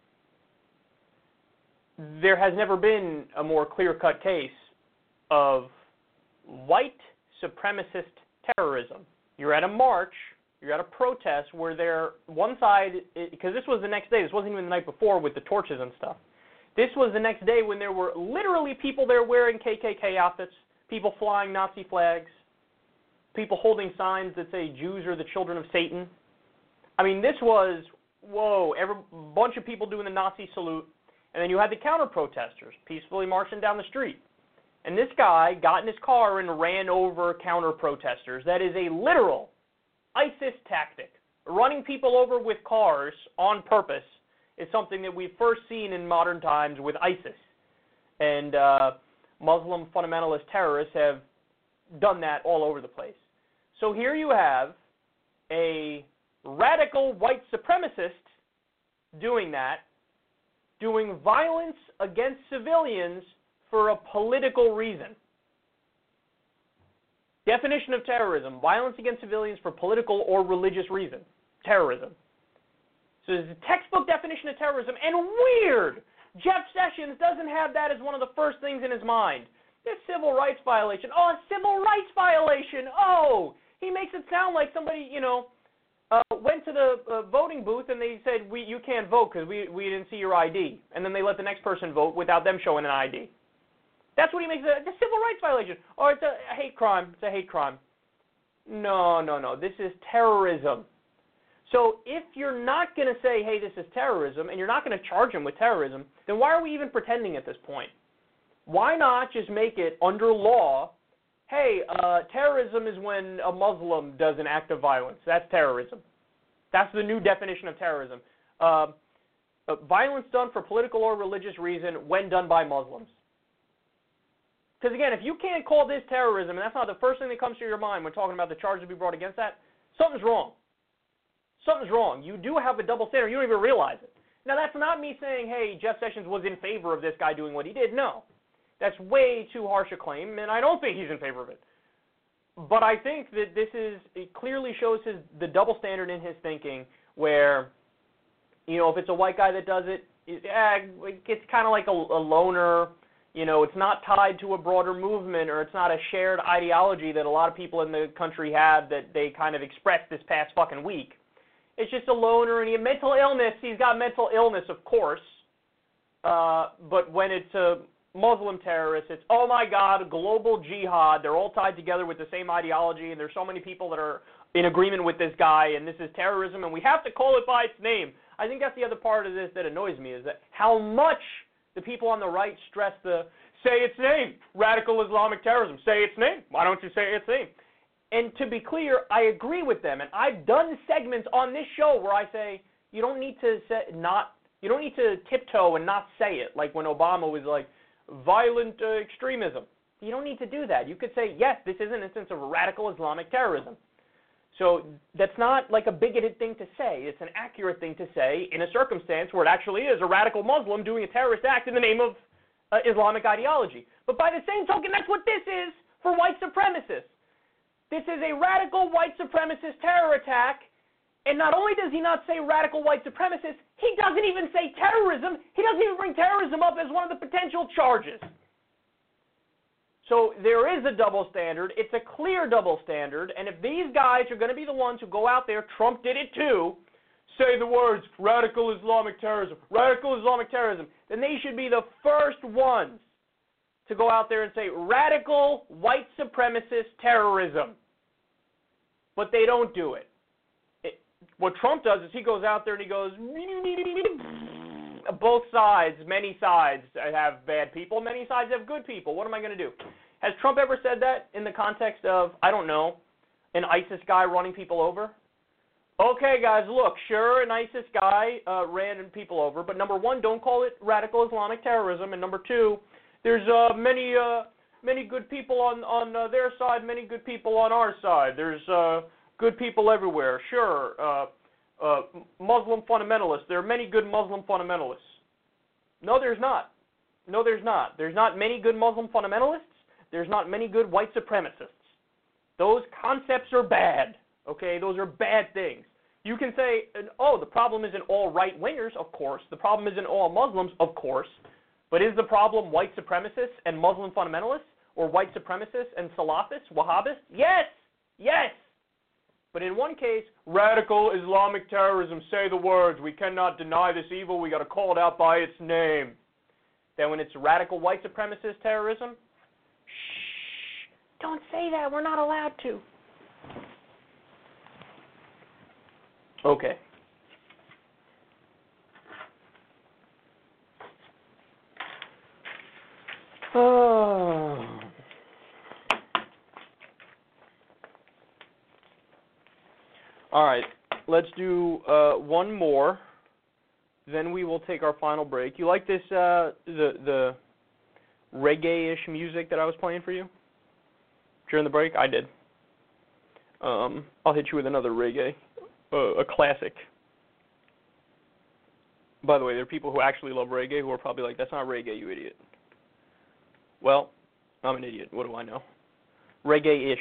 There has never been a more clear-cut case of white supremacist terrorism. You're at a march, you're at a protest where there, one side, because this was the next day, this wasn't even the night before with the torches and stuff. This was the next day when there were literally people there wearing K K K outfits, people flying Nazi flags, people holding signs that say Jews are the children of Satan. I mean, this was, whoa, every bunch of people doing the Nazi salute, and then you had the counter-protesters peacefully marching down the street. And this guy got in his car and ran over counter-protesters. That is a literal ISIS tactic. Running people over with cars on purpose is something that we've first seen in modern times with ISIS. And uh, Muslim fundamentalist terrorists have done that all over the place. So here you have a radical white supremacist doing that, doing violence against civilians for a political reason. Definition of terrorism, violence against civilians for political or religious reason. Terrorism. So it's a textbook definition of terrorism, and weird! Jeff Sessions doesn't have that as one of the first things in his mind. This civil rights violation. Oh, a civil rights violation! Oh! He makes it sound like somebody, you know, uh, went to the uh, voting booth and they said, we, you can't vote because we, we didn't see your I D. And then they let the next person vote without them showing an I D. That's what he makes it, the civil rights violation. Or it's a hate crime. It's a hate crime. No, no, no. This is terrorism. So if you're not going to say, hey, this is terrorism, and you're not going to charge him with terrorism, then why are we even pretending at this point? Why not just make it under law, hey, uh, terrorism is when a Muslim does an act of violence. That's terrorism. That's the new definition of terrorism. Uh, uh, violence done for political or religious reason when done by Muslims. Because, again, if you can't call this terrorism, and that's not the first thing that comes to your mind when talking about the charges to be brought against that, something's wrong. Something's wrong. You do have a double standard. You don't even realize it. Now, that's not me saying, hey, Jeff Sessions was in favor of this guy doing what he did. No. That's way too harsh a claim, and I don't think he's in favor of it. But I think that this is, it clearly shows his, the double standard in his thinking where, you know, if it's a white guy that does it, it eh, it's kind of like a, a loner. You know, it's not tied to a broader movement, or it's not a shared ideology that a lot of people in the country have that they kind of expressed this past fucking week. It's just a loner, and he has mental illness. He's got mental illness, of course. Uh, but when it's a Muslim terrorist, it's, oh my God, global jihad. They're all tied together with the same ideology, and there's so many people that are in agreement with this guy, and this is terrorism, and we have to call it by its name. I think that's the other part of this that annoys me, is that how much the people on the right stress the, say its name, radical Islamic terrorism. Say its name. Why don't you say its name? And to be clear, I agree with them, and I've done segments on this show where I say you don't need to say not, you don't need to tiptoe and not say it, like when Obama was like violent uh, extremism. You don't need to do that. You could say, yes, this is an instance of radical Islamic terrorism. So that's not like a bigoted thing to say. It's an accurate thing to say in a circumstance where it actually is a radical Muslim doing a terrorist act in the name of uh, Islamic ideology. But by the same token, that's what this is for white supremacists. This is a radical white supremacist terror attack, and not only does he not say radical white supremacist, he doesn't even say terrorism. He doesn't even bring terrorism up as one of the potential charges. So there is a double standard. It's a clear double standard, and if these guys are going to be the ones who go out there, Trump did it too, say the words radical Islamic terrorism, radical Islamic terrorism, then they should be the first ones to go out there and say radical white supremacist terrorism. But they don't do it. it. What Trump does is he goes out there and he goes, both sides, many sides have bad people, many sides have good people. What am I going to do? Has Trump ever said that in the context of, I don't know, an ISIS guy running people over? Okay, guys, look, sure, an ISIS guy uh, ran people over, but number one, don't call it radical Islamic terrorism, and number two, there's uh, many uh, many good people on, on uh, their side, many good people on our side. There's uh, good people everywhere. Sure, uh, uh, Muslim fundamentalists. There are many good Muslim fundamentalists. No, there's not. No, there's not. There's not many good Muslim fundamentalists. There's not many good white supremacists. Those concepts are bad. Okay, those are bad things. You can say, oh, the problem isn't all right-wingers, of course. The problem isn't all Muslims, of course. But is the problem white supremacists and Muslim fundamentalists, or white supremacists and Salafists, Wahhabists? Yes, yes. But in one case, radical Islamic terrorism, say the words, we cannot deny this evil, we got to call it out by its name. Then when it's radical white supremacist terrorism, shh, don't say that, we're not allowed to. Okay. Oh. All right, let's do uh, one more. Then we will take our final break. You like this, uh, the the reggae-ish music that I was playing for you during the break? I did. Um, I'll hit you with another reggae, uh, a classic. By the way, there are people who actually love reggae who are probably like, that's not reggae, you idiot. Well, I'm an idiot. What do I know? Reggae-ish.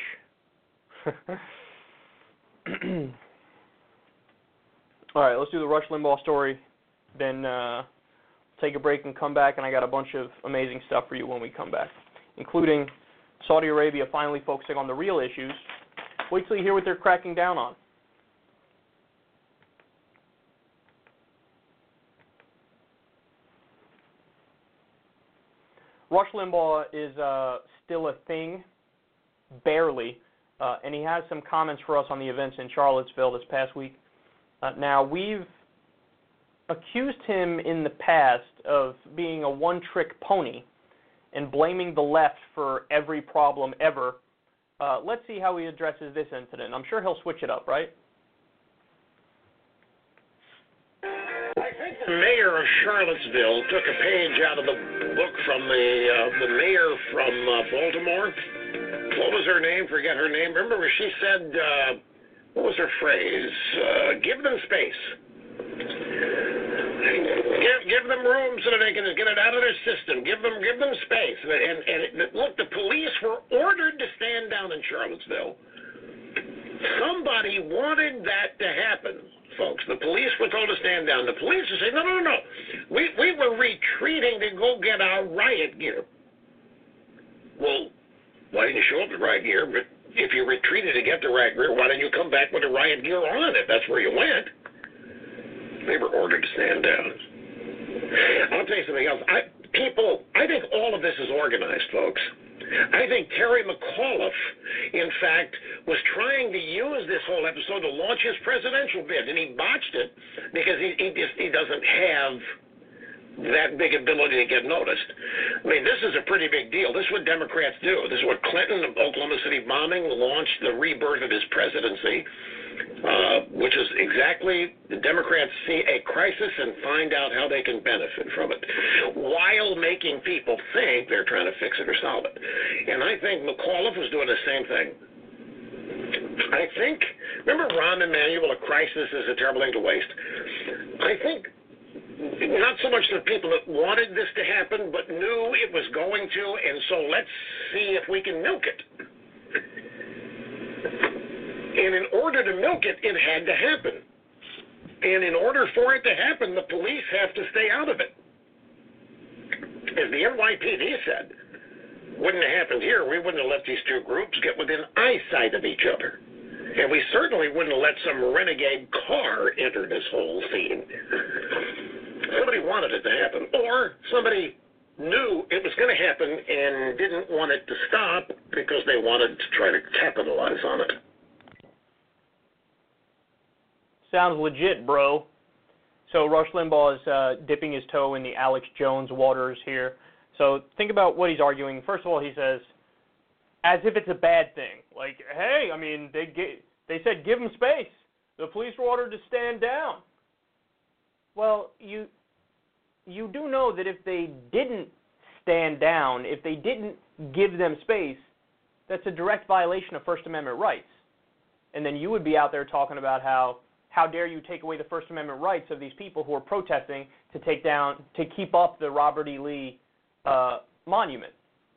All right, let's do the Rush Limbaugh story. Then uh, take a break and come back, and I got a bunch of amazing stuff for you when we come back, including Saudi Arabia finally focusing on the real issues. Wait till you hear what they're cracking down on. Rush Limbaugh is uh, still a thing, barely, uh, and he has some comments for us on the events in Charlottesville this past week. Uh, now, we've accused him in the past of being a one-trick pony and blaming the left for every problem ever. Uh, let's see how he addresses this incident. I'm sure he'll switch it up, right? I think mayor of Charlottesville took a page out of the book from the uh, the mayor from uh, Baltimore. What was her name? Forget her name. Remember where she said, uh, what was her phrase? Uh, give them space. Give, give them room so that they can get it out of their system. Give them give them space. And, and it, look, the police were ordered to stand down in Charlottesville. Somebody wanted that to happen, folks. The police were told to stand down. The police were saying, no, no, no. We, we were retreating to go get our riot gear. Well, why didn't you show up with riot gear? But if you retreated to get the riot gear, why didn't you come back with the riot gear on it? That's where you went. They were ordered to stand down. I'll tell you something else. I, people, I think all of this is organized, folks. I think Terry McAuliffe, in fact, was trying to use this whole episode to launch his presidential bid, and he botched it because he, he just he doesn't have that big ability to get noticed. I mean, this is a pretty big deal. This is what Democrats do. This is what Clinton, the Oklahoma City bombing, launched the rebirth of his presidency, uh, which is exactly the Democrats see a crisis and find out how they can benefit from it, while making people think they're trying to fix it or solve it. And I think McAuliffe was doing the same thing. I think, remember Rahm Emanuel, a crisis is a terrible thing to waste? I think not so much the people that wanted this to happen, but knew it was going to, and so let's see if we can milk it. And in order to milk it, it had to happen. And in order for it to happen, the police have to stay out of it. As the N Y P D said, wouldn't have happened here, we wouldn't have let these two groups get within eyesight of each other. And we certainly wouldn't have let some renegade car enter this whole scene. Somebody wanted it to happen, or somebody knew it was going to happen and didn't want it to stop because they wanted to try to capitalize on it. Sounds legit, bro. So Rush Limbaugh is uh, dipping his toe in the Alex Jones waters here. So think about what he's arguing. First of all, he says, as if it's a bad thing. Like, hey, I mean, they get, they said give them space. The police were ordered to stand down. Well, you you do know that if they didn't stand down, if they didn't give them space, that's a direct violation of First Amendment rights. And then you would be out there talking about how, how dare you take away the First Amendment rights of these people who are protesting to take down, to keep up the Robert E. Lee uh, monument.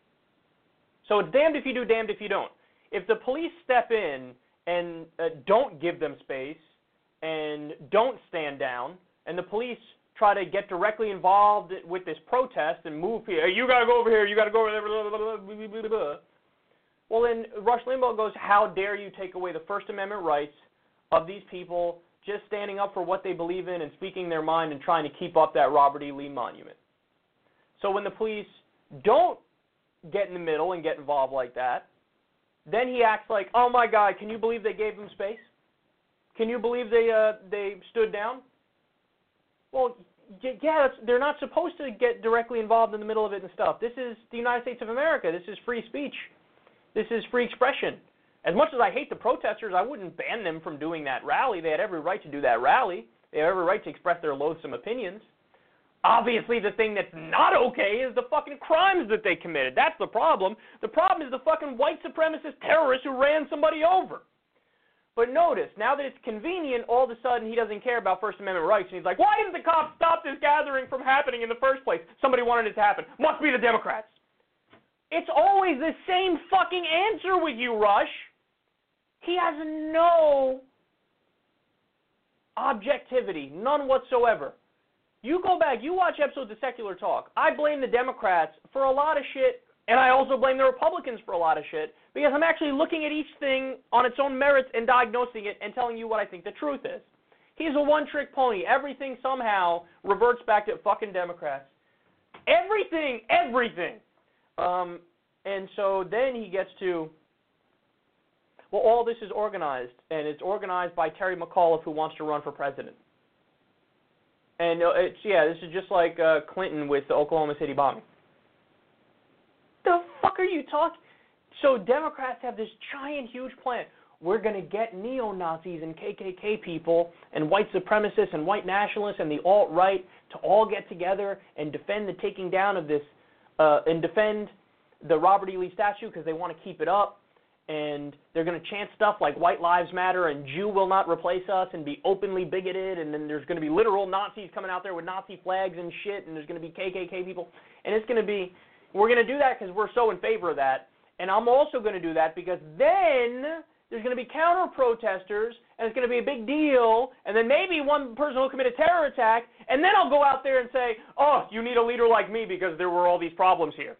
So it's damned if you do, damned if you don't. If the police step in and uh, don't give them space and don't stand down, and the police try to get directly involved with this protest and move here, hey, you got to go over here, you got to go over there, blah, blah, blah, blah, blah, blah. Well, then Rush Limbaugh goes, how dare you take away the First Amendment rights of these people just standing up for what they believe in and speaking their mind and trying to keep up that Robert E. Lee monument. So when the police don't get in the middle and get involved like that, then he acts like, oh my God, can you believe they gave them space? Can you believe they uh, they stood down? Well, yeah, they're not supposed to get directly involved in the middle of it and stuff. This is the United States of America. This is free speech. This is free expression. As much as I hate the protesters, I wouldn't ban them from doing that rally. They had every right to do that rally. They have every right to express their loathsome opinions. Obviously, the thing that's not okay is the fucking crimes that they committed. That's the problem. The problem is the fucking white supremacist terrorist who ran somebody over. But notice, now that it's convenient, all of a sudden he doesn't care about First Amendment rights. And he's like, why didn't the cops stop this gathering from happening in the first place? Somebody wanted it to happen. Must be the Democrats. It's always the same fucking answer with you, Rush. He has no objectivity, none whatsoever. You go back, you watch episodes of Secular Talk. I blame the Democrats for a lot of shit, and I also blame the Republicans for a lot of shit, because I'm actually looking at each thing on its own merits and diagnosing it and telling you what I think the truth is. He's a one-trick pony. Everything somehow reverts back to fucking Democrats. Everything, everything. Um, and so then he gets to, well, all this is organized, and it's organized by Terry McAuliffe, who wants to run for president. And uh, it's, yeah, this is just like uh, Clinton with the Oklahoma City bombing. The fuck are you talking? So Democrats have this giant, huge plan. we're going to get neo-Nazis and K K K people and white supremacists and white nationalists and the alt-right to all get together and defend the taking down of this, uh, and defend the Robert E. Lee statue because they want to keep it up. And they're going to chant stuff like white lives matter and Jew will not replace us and be openly bigoted, and then there's going to be literal Nazis coming out there with Nazi flags and shit, and there's going to be K K K people. And it's going to be, we're going to do that because we're so in favor of that. And I'm also going to do that because then there's going to be counter-protesters, and it's going to be a big deal, and then maybe one person will commit a terror attack, and then I'll go out there and say, oh, you need a leader like me because there were all these problems here.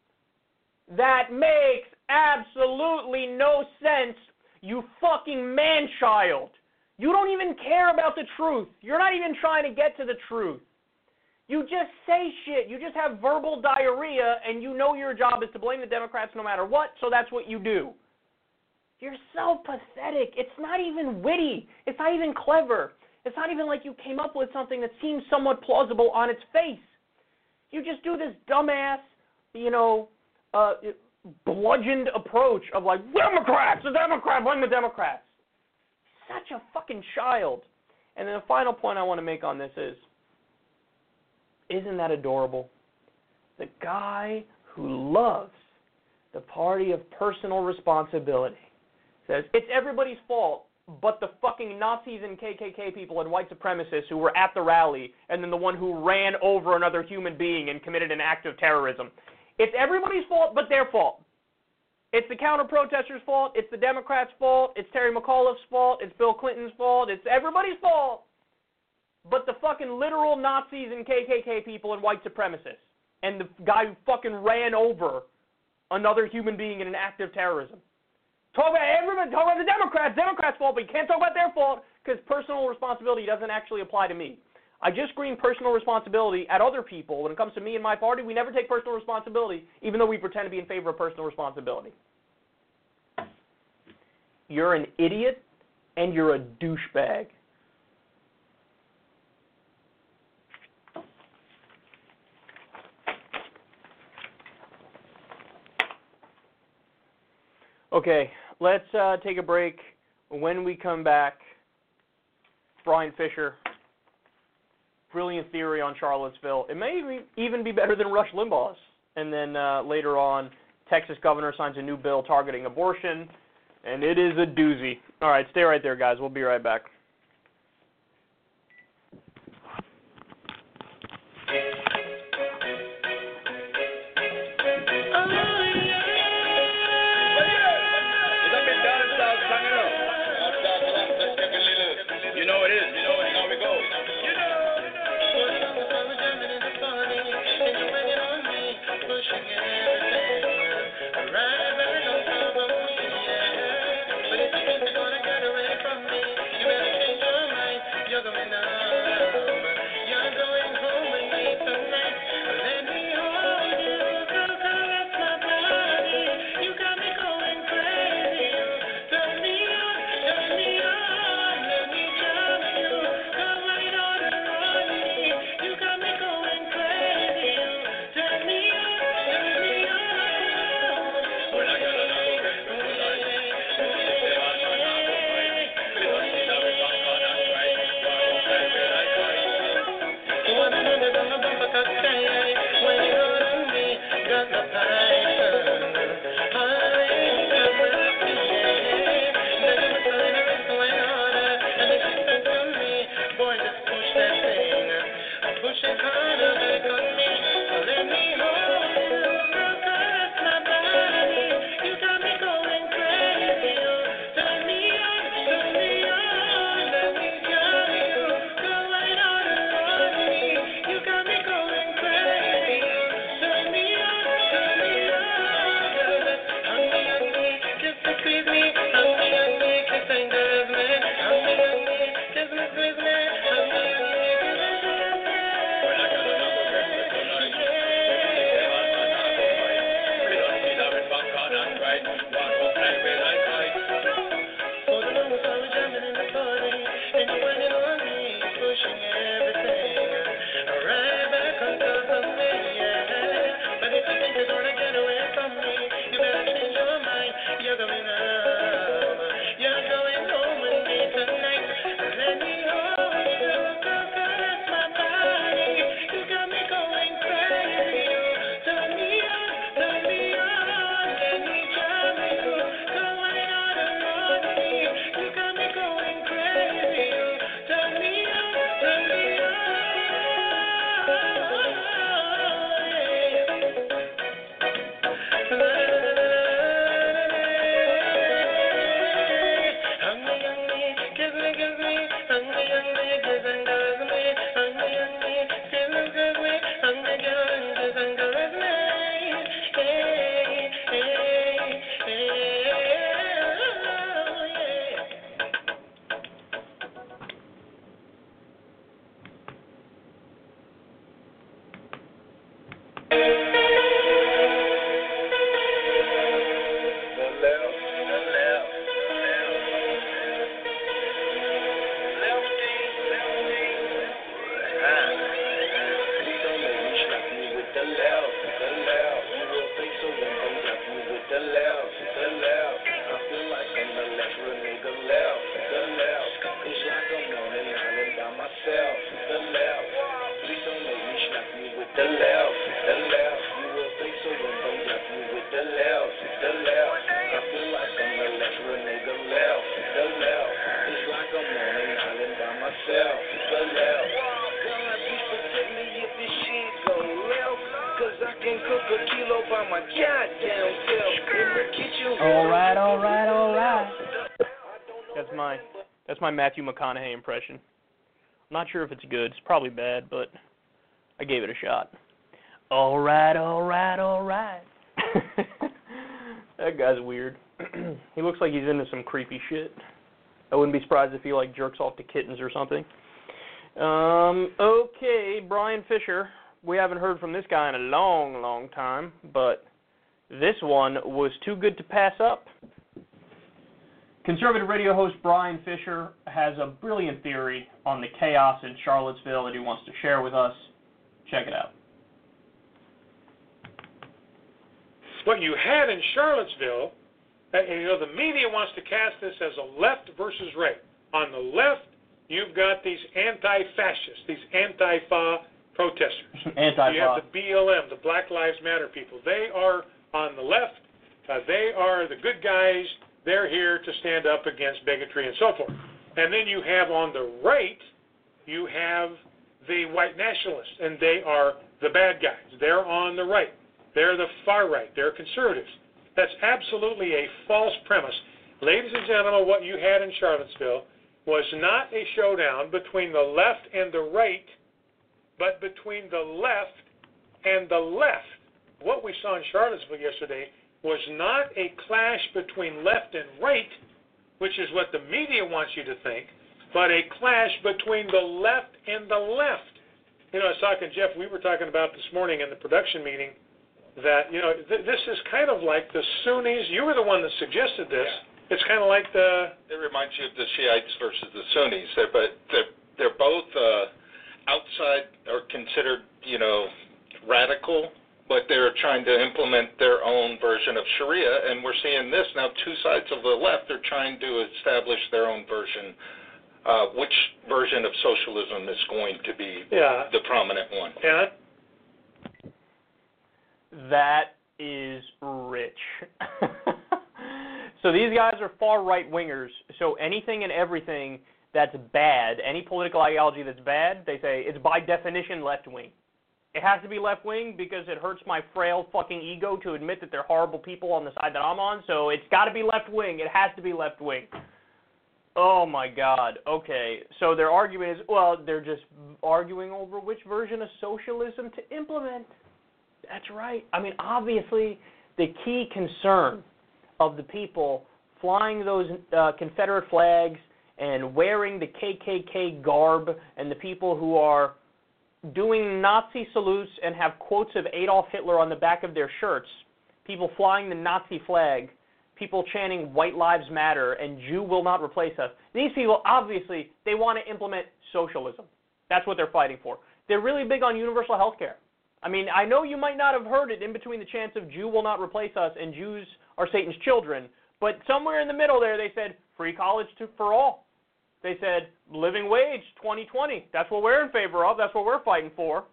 That makes absolutely no sense, you fucking man-child. You don't even care about the truth. You're not even trying to get to the truth. You just say shit. You just have verbal diarrhea, and you know your job is to blame the Democrats no matter what, so that's what you do. You're so pathetic. It's not even witty. It's not even clever. It's not even like you came up with something that seems somewhat plausible on its face. You just do this dumbass, you know, uh, bludgeoned approach of like, Democrats, the Democrats, blame the Democrats. Such a fucking child. And then the final point I want to make on this is, isn't that adorable? The guy who loves the party of personal responsibility says it's everybody's fault but the fucking Nazis and K K K people and white supremacists who were at the rally and then the one who ran over another human being and committed an act of terrorism. It's everybody's fault but their fault. It's the counter-protesters' fault. It's the Democrats' fault. It's Terry McAuliffe's fault. It's Bill Clinton's fault. It's everybody's fault but the fucking literal Nazis and K K K people and white supremacists and the guy who fucking ran over another human being in an act of terrorism. Talk about everybody, talk about the Democrats, Democrats' fault, but you can't talk about their fault because personal responsibility doesn't actually apply to me. I just scream personal responsibility at other people. When it comes to me and my party, we never take personal responsibility, even though we pretend to be in favor of personal responsibility. You're an idiot and you're a douchebag. Okay, let's uh, take a break. When we come back, Brian Fisher, brilliant theory on Charlottesville. It may even be better than Rush Limbaugh's. And then uh, later on, Texas governor signs a new bill targeting abortion, and it is a doozy. All right, stay right there, guys. We'll be right back. You know it is. You know it's how it goes. You know. You're goddamn self in the kitchen. All right, all right, all right. That's my that's my Matthew McConaughey impression. I'm not sure if it's good. It's probably bad, but I gave it a shot. All right, all right, all right. That guy's weird. He looks like he's into some creepy shit. I wouldn't be surprised if he like jerks off to kittens or something. Um, okay, Brian Fisher. We haven't heard from this guy in a long, long time, but this one was too good to pass up. Conservative radio host Brian Fisher has a brilliant theory on the chaos in Charlottesville that he wants to share with us. Check it out. What you had in Charlottesville, and you know, the media wants to cast this as a left versus right. On the left, you've got these anti-fascists, these anti-fa protesters. Anti-fa. You have the B L M, the Black Lives Matter people. They are on the left. Uh, they are the good guys. They're here to stand up against bigotry and so forth. And then you have on the right, you have the white nationalists, and they are the bad guys. They're on the right. They're the far right. They're conservatives. That's absolutely a false premise. Ladies and gentlemen, what you had in Charlottesville was not a showdown between the left and the right, but between the left and the left. What we saw in Charlottesville yesterday was not a clash between left and right, which is what the media wants you to think, but a clash between the left and the left. You know, I was talking to Jeff, we were talking about this morning in the production meeting that, you know, th- this is kind of like the Sunnis. You were the one that suggested this. Yeah. It's kind of like the... It reminds you of the Shiites versus the Sunnis, they're, but they're, they're both uh, outside or considered, you know, radical, but they're trying to implement their own version of Sharia, and we're seeing this now. Two sides of the left are trying to establish their own version. Uh, which version of socialism is going to be yeah. the prominent one? Yeah. That is rich. So these guys are far right wingers. So anything and everything that's bad, any political ideology that's bad, they say it's by definition left wing. It has to be left wing because it hurts my frail fucking ego to admit that they're horrible people on the side that I'm on. So it's got to be left wing. It has to be left wing. Oh my God. Okay. So their argument is, well, they're just arguing over which version of socialism to implement. That's right. I mean, obviously, the key concern of the people flying those uh, Confederate flags and wearing the K K K garb and the people who are doing Nazi salutes and have quotes of Adolf Hitler on the back of their shirts, people flying the Nazi flag, people chanting White Lives Matter and Jew will not replace us. These people, obviously, they want to implement socialism. That's what they're fighting for. They're really big on universal health care. I mean, I know you might not have heard it in between the chants of Jew will not replace us and Jews are Satan's children, but somewhere in the middle there they said free college to, for all. They said living wage twenty twenty. That's what we're in favor of. That's what we're fighting for.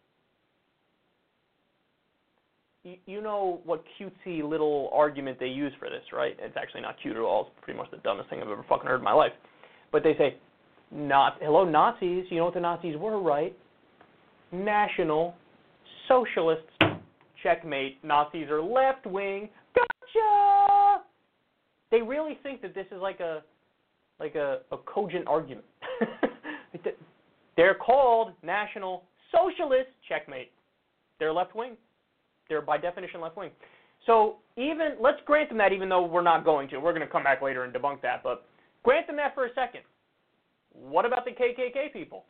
You, you know what cutesy little argument they use for this, right? It's actually not cute at all. It's pretty much the dumbest thing I've ever fucking heard in my life. But they say, not, hello, Nazis. You know what the Nazis were, right? National Socialists. Checkmate. Nazis are left-wing. Gotcha! They really think that this is like a like a, a cogent argument. They're called National Socialists. Checkmate. They're left-wing. They're by definition left-wing. So even, let's grant them that even though we're not going to. We're going to come back later and debunk that. But grant them that for a second. What about the K K K people?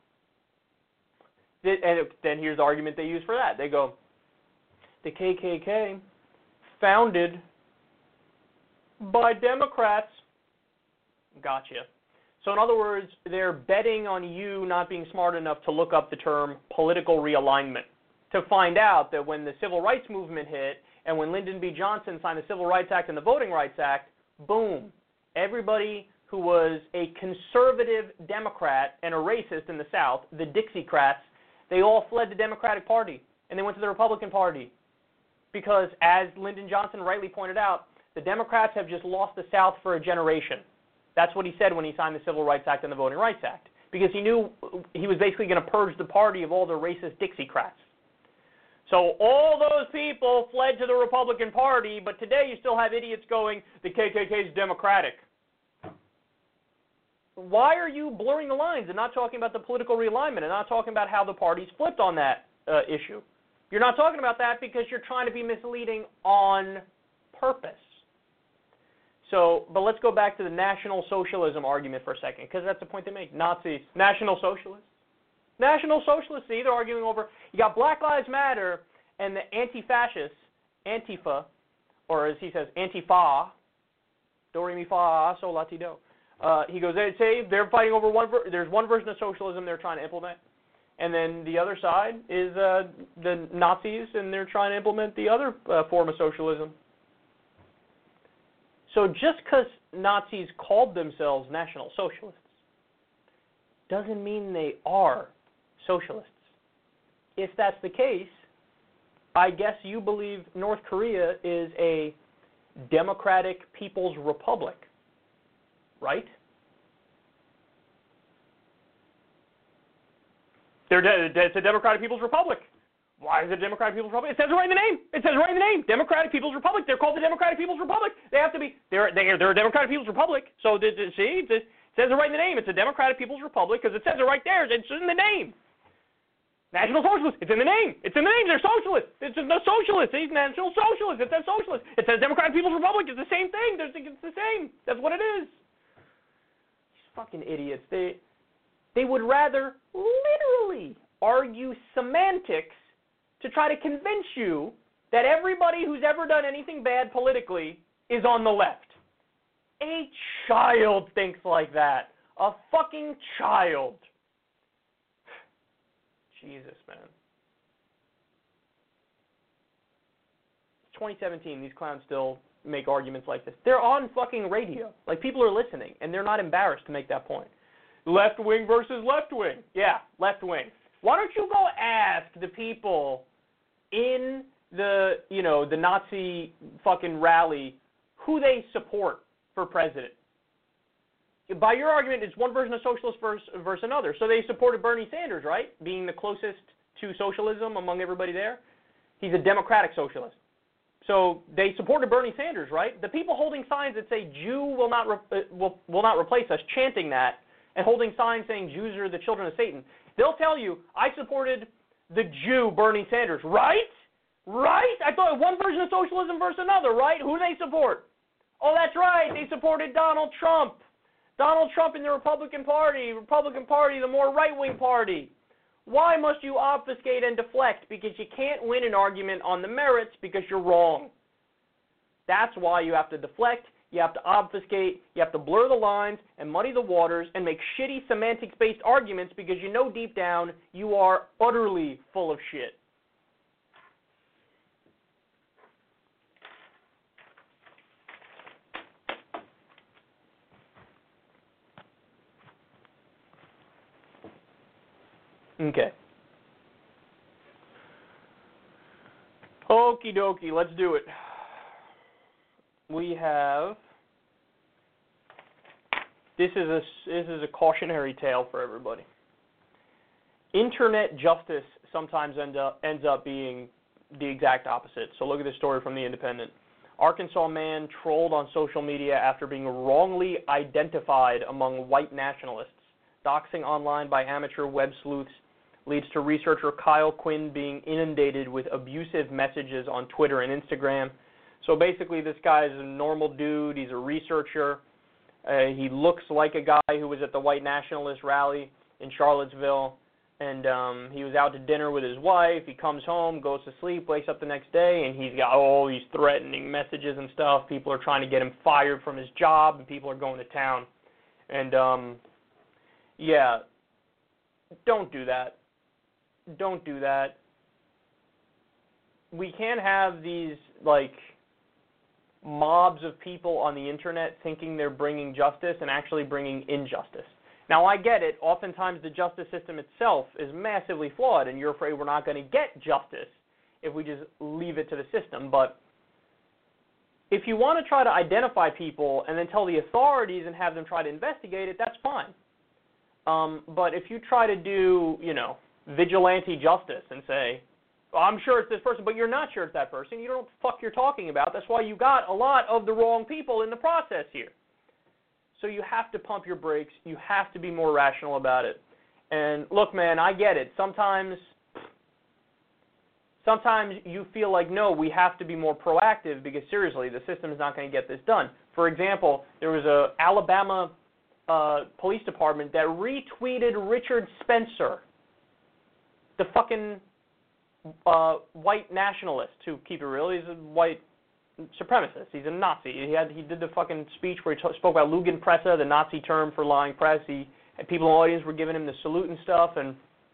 And then here's the argument they use for that. They go, the K K K founded by Democrats. Gotcha. So in other words, they're betting on you not being smart enough to look up the term political realignment, to find out that when the Civil Rights Movement hit and when Lyndon B. Johnson signed the Civil Rights Act and the Voting Rights Act, boom, everybody who was a conservative Democrat and a racist in the South, the Dixiecrats, they all fled the Democratic Party and they went to the Republican Party because, as Lyndon Johnson rightly pointed out, the Democrats have just lost the South for a generation. That's what he said when he signed the Civil Rights Act and the Voting Rights Act, because he knew he was basically going to purge the party of all the racist Dixiecrats. So all those people fled to the Republican Party, but today you still have idiots going, the K K K is democratic. Why are you blurring the lines and not talking about the political realignment and not talking about how the parties flipped on that uh, issue? You're not talking about that because you're trying to be misleading on purpose. So, but let's go back to the National Socialism argument for a second, because that's the point they make. Nazis, National Socialists. National Socialists, see, they're arguing over, you got Black Lives Matter and the anti-fascists, Antifa, or as he says, Antifa, do, re, mi, fa, sol, la, ti, do. Uh, he goes, they say they're fighting over one, ver- there's one version of socialism they're trying to implement. And then the other side is uh, the Nazis, and they're trying to implement the other uh, form of socialism. So just because Nazis called themselves National Socialists doesn't mean they are socialists. If that's the case, I guess you believe North Korea is a democratic people's republic, right? They're de- it's a democratic people's republic. Why is it a democratic people's republic? It says it right in the name. It says it right in the name. Democratic People's Republic. They're called the Democratic People's Republic. They have to be. They're they're, they're a Democratic People's Republic. So did, did, see, it says it right in the name. It's a Democratic People's Republic because it says it right there. It's in the name. National Socialists. It's in the name. It's in the name. They're socialists. It's no socialists. These National Socialists. It says socialists. It says Democratic People's Republic. It's the same thing. There's, it's the same. That's what it is. These fucking idiots. They they would rather literally argue semantics to try to convince you that everybody who's ever done anything bad politically is on the left. A child thinks like that. A fucking child. Jesus, man. It's twenty seventeen. These clowns still make arguments like this. They're on fucking radio. Like, people are listening, and they're not embarrassed to make that point. Left wing versus left wing. Yeah, left wing. Why don't you go ask the people in the, you know, the Nazi fucking rally who they support for president? By your argument, it's one version of socialist versus, versus another. So they supported Bernie Sanders, right? Being the closest to socialism among everybody there. He's a democratic socialist. So they supported Bernie Sanders, right? The people holding signs that say Jew will not re- will will not replace us, chanting that, and holding signs saying Jews are the children of Satan, they'll tell you, I supported the Jew, Bernie Sanders, right? Right? I thought one version of socialism versus another, right? Who do they support? Oh, that's right. They supported Donald Trump. Donald Trump in the Republican Party. Republican Party, the more right-wing party. Why must you obfuscate and deflect? Because you can't win an argument on the merits because you're wrong. That's why you have to deflect. You have to obfuscate, you have to blur the lines and muddy the waters and make shitty semantics-based arguments because you know deep down you are utterly full of shit. Okay. Okie dokie, let's do it. We have, this is a, this is a cautionary tale for everybody. Internet justice sometimes end up, ends up being the exact opposite. So look at this story from The Independent. Arkansas man trolled on social media after being wrongly identified among white nationalists. Doxing online by amateur web sleuths leads to researcher Kyle Quinn being inundated with abusive messages on Twitter and Instagram. So basically this guy is a normal dude. He's a researcher. Uh, he looks like a guy who was at the white nationalist rally in Charlottesville. And um, he was out to dinner with his wife. He comes home, goes to sleep, wakes up the next day, and he's got all these threatening messages and stuff. People are trying to get him fired from his job, and people are going to town. And, um, yeah, don't do that. Don't do that. We can't have these, like, mobs of people on the internet thinking they're bringing justice and actually bringing injustice. Now, I get it. Oftentimes, the justice system itself is massively flawed, and you're afraid we're not going to get justice if we just leave it to the system. But if you want to try to identify people and then tell the authorities and have them try to investigate it, that's fine. Um, but if you try to do, you know, vigilante justice and say, I'm sure it's this person, but you're not sure it's that person. You don't know what the fuck you're talking about. That's why you got a lot of the wrong people in the process here. So you have to pump your brakes. You have to be more rational about it. And look, man, I get it. Sometimes, sometimes you feel like, no, we have to be more proactive because, seriously, the system is not going to get this done. For example, there was a Alabama uh, police department that retweeted Richard Spencer, the fucking uh, white nationalist, to keep it real. He's a white supremacist. He's a Nazi. He had he did the fucking speech where he t- spoke about Lügenpresse, the Nazi term for lying press. He had people in the audience were giving him the salute and stuff. And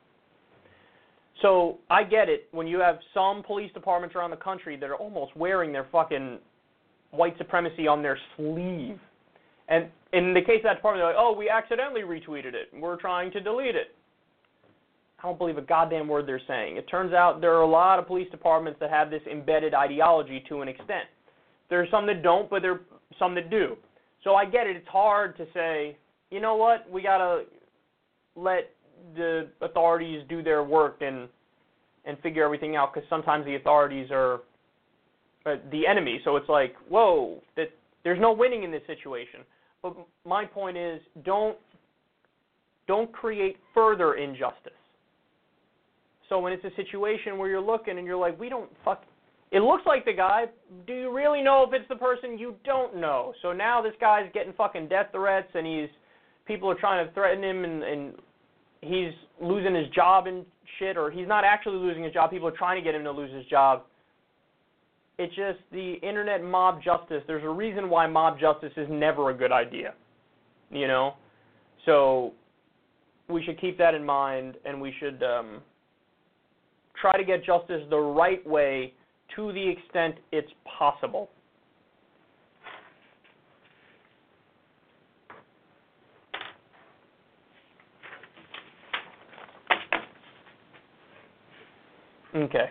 so I get it when you have some police departments around the country that are almost wearing their fucking white supremacy on their sleeve. And in the case of that department, they're like, oh, we accidentally retweeted it. We're trying to delete it. I don't believe a goddamn word they're saying. It turns out there are a lot of police departments that have this embedded ideology to an extent. There are some that don't, but there are some that do. So I get it. It's hard to say, you know what, we got to let the authorities do their work and and figure everything out, because sometimes the authorities are uh, the enemy. So it's like, whoa, that there's no winning in this situation. But my point is, don't don't create further injustice. So when it's a situation where you're looking and you're like, we don't fuck, it looks like the guy, do you really know if it's the person? You don't know. So now this guy's getting fucking death threats, and he's, people are trying to threaten him, and, and he's losing his job and shit, or he's not actually losing his job. People are trying to get him to lose his job. It's just the internet mob justice. There's a reason why mob justice is never a good idea, you know? So we should keep that in mind, and we should um, try to get justice the right way to the extent it's possible. Okay.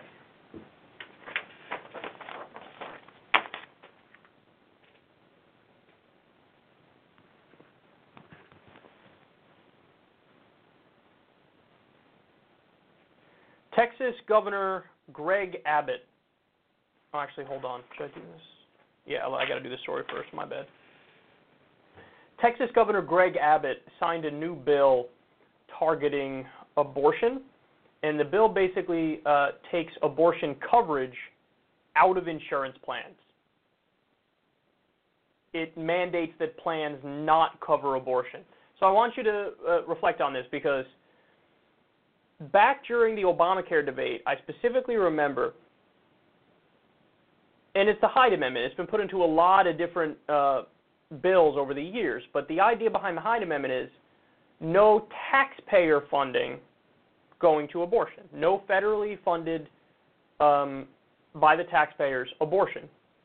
Texas Governor Greg Abbott. Oh, actually, hold on. Should I do this? Yeah, I got to do the story first. My bad. Texas Governor Greg Abbott signed a new bill targeting abortion, and the bill basically uh, takes abortion coverage out of insurance plans. It mandates that plans not cover abortion. So I want you to uh, reflect on this, because back during the Obamacare debate, I specifically remember, and it's the Hyde Amendment. It's been put into a lot of different uh, bills over the years, but the idea behind the Hyde Amendment is no taxpayer funding going to abortion, no federally funded um, by the taxpayers abortion.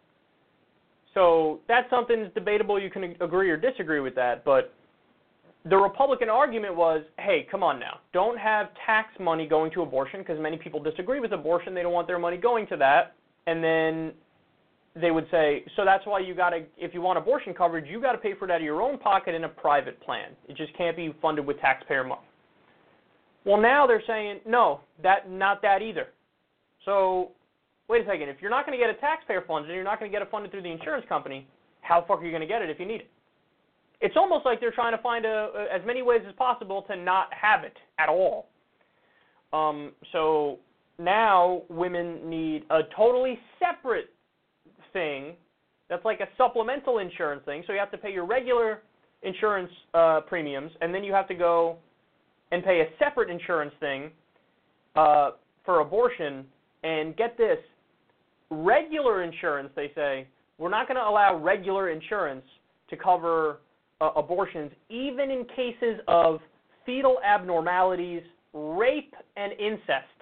So that's something that's debatable. You can agree or disagree with that, but the Republican argument was, hey, come on now. Don't have tax money going to abortion, because many people disagree with abortion. They don't want their money going to that. And then they would say, so that's why you got to, if you want abortion coverage, you got to pay for it out of your own pocket in a private plan. It just can't be funded with taxpayer money. Well, now they're saying, no, that not that either. So wait a second. If you're not going to get a taxpayer funded and you're not going to get it funded through the insurance company, how the fuck are you going to get it if you need it? It's almost like they're trying to find a, a, as many ways as possible to not have it at all. Um, so now women need a totally separate thing that's like a supplemental insurance thing. So you have to pay your regular insurance uh, premiums, and then you have to go and pay a separate insurance thing uh, for abortion. And get this, regular insurance, they say, we're not going to allow regular insurance to cover Uh, abortions, even in cases of fetal abnormalities, rape, and incest.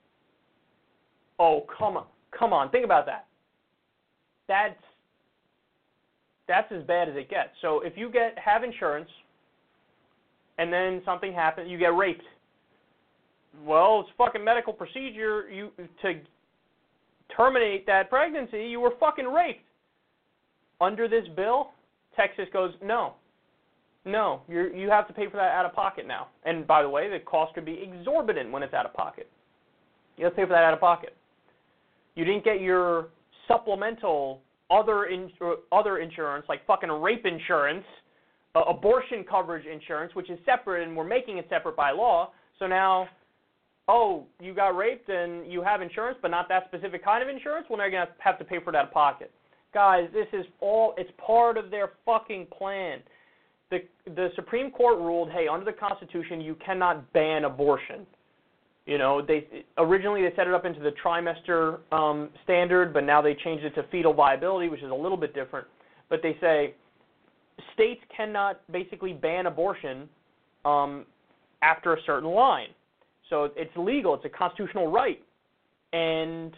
Oh, come on. Come on. Think about that. That's that's as bad as it gets. So if you get have insurance and then something happens, you get raped. Well, it's a fucking medical procedure. You to terminate that pregnancy, you were fucking raped. Under this bill, Texas goes, no. No, you you have to pay for that out of pocket now. And by the way, the cost could be exorbitant when it's out of pocket. You have to pay for that out of pocket. You didn't get your supplemental other in, other insurance, like fucking rape insurance, uh, abortion coverage insurance, which is separate, and we're making it separate by law. So now, oh, you got raped and you have insurance, but not that specific kind of insurance? Well, now you're going to have to pay for it out of pocket. Guys, this is all, it's part of their fucking plan. The, the Supreme Court ruled, hey, under the Constitution, you cannot ban abortion. You know, they originally they set it up into the trimester um, standard, but now they changed it to fetal viability, which is a little bit different. But they say states cannot basically ban abortion um, after a certain line. So it's legal. It's a constitutional right. And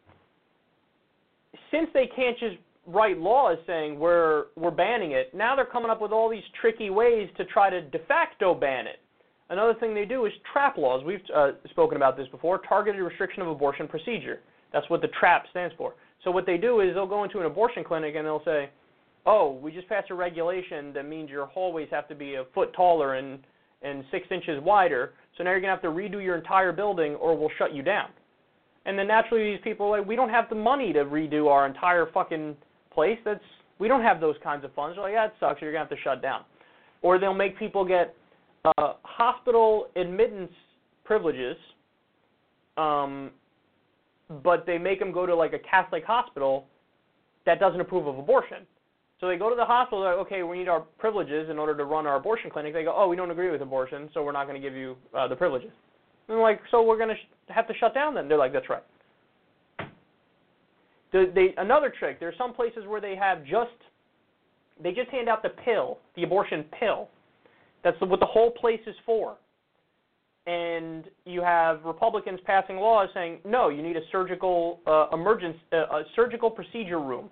since they can't just write laws saying we're we're banning it, now they're coming up with all these tricky ways to try to de facto ban it. Another thing they do is TRAP laws. We've uh, spoken about this before, targeted restriction of abortion procedure. That's what the TRAP stands for. So what they do is they'll go into an abortion clinic and they'll say, oh, we just passed a regulation that means your hallways have to be a foot taller and, and six inches wider, so now you're going to have to redo your entire building or we'll shut you down. And then naturally these people are like, we don't have the money to redo our entire fucking place. That's we don't have those kinds of funds. They're like, yeah, it sucks, you're going to have to shut down. Or they'll make people get Uh, hospital admittance privileges, um, but they make them go to like a Catholic hospital that doesn't approve of abortion. So they go to the hospital, they're like, okay, we need our privileges in order to run our abortion clinic. They go, oh, we don't agree with abortion, so we're not going to give you uh, the privileges. And they're like, so we're going to sh- have to shut down then. They're like, that's right. The, they, another trick, there's some places where they have just, they just hand out the pill, the abortion pill. That's what the whole place is for. And you have Republicans passing laws saying, no, you need a surgical uh, emergency, uh, a surgical procedure room